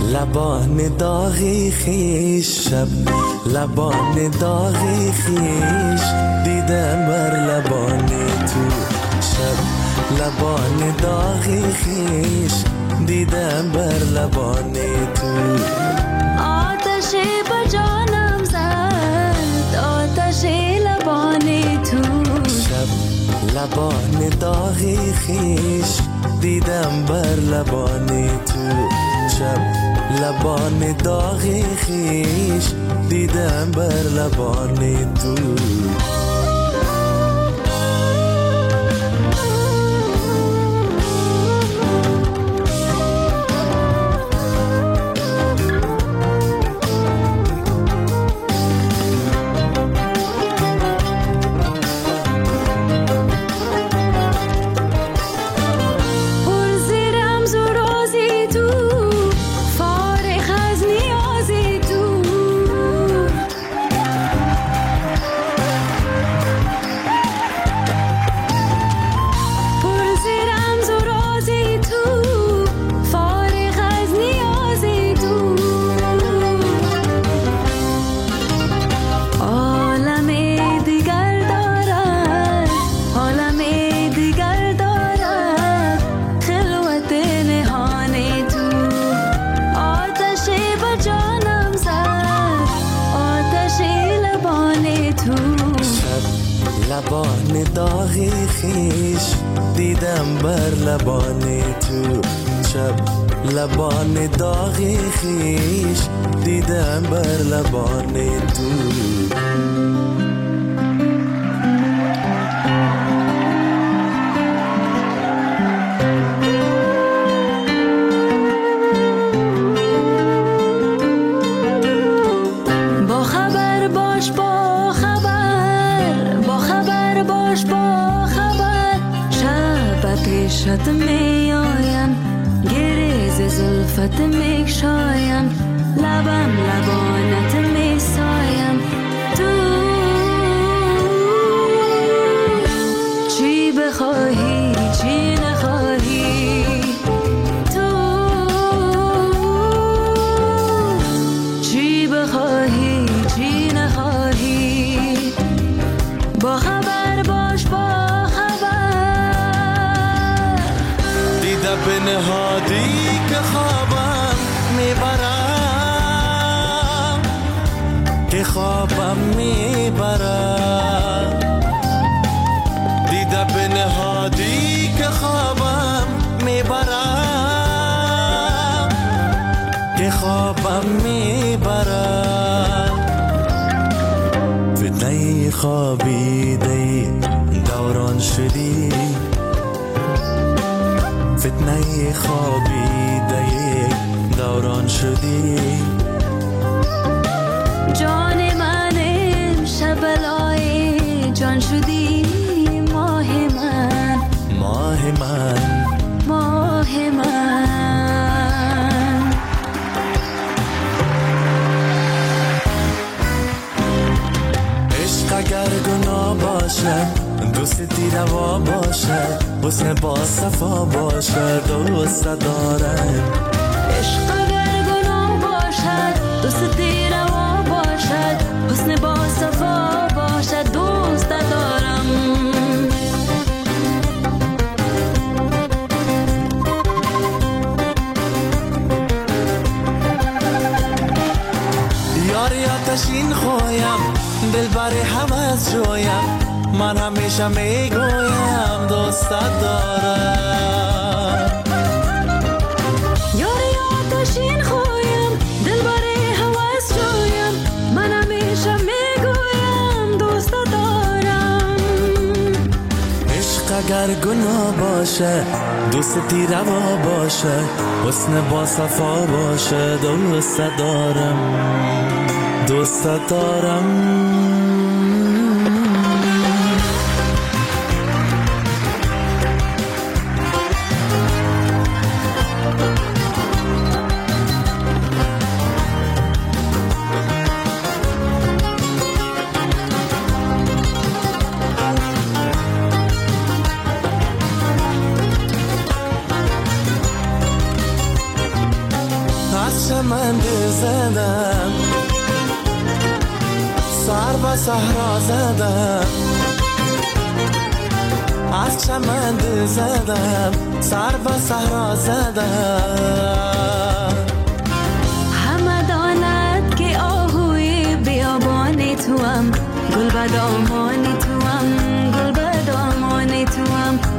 لبان داغی خیش شب لبان داغی خیش دیدم بر لبان تو شب لبان داغی خیش دیدم بر لبان تو آتش به جانم زد آتش لبان تو شب لبان داغی خیش دیدم بر لبان تو شب لبان داغی خیش دیدم بر لبان تو لبان داغی خیش دیدم بر لبان تو شب لبان داغی خیش دیدم بر لبان تو پیشت می آیم گریز زلفت می شایم لبم لبانت می سایم تو چی بخواهی چی نخواهی تو چی بخواهی چی نخواهی با خبر باش با به نهادی که خوابم میبرم که خوابم میبرم دیده به نهادی که خوابم میبرم که خوابم میبرم فتنه خوابیده دوران شدی فتنه خوابیده دوران شدی جان من امشب لای جان شدی ماه من ماه من ماه من عشق اگر گناه باشد دوستی روا باشد حسن با صفا باشد دوست دارم عشق اگر گناه باشد دوستی روا باشد حسن با صفا باشد دوست دارم یاری آتشین خویم دل بری حوض جویم من همیشه میگویم دوست دارم یاری آتشین خویم دل بری حوض جویم من همیشه میگویم دوست دارم عشق اگر گناه باشه دوستی روا باشه حسن با صفا باشه دوست دارم دوست دارم از چمن دل زدم سر به صحرا زدم از چمن دل زدم سر به صحرا زدم همه داند که آهوی بیابان توام گل به دامان توام گل به دامان توام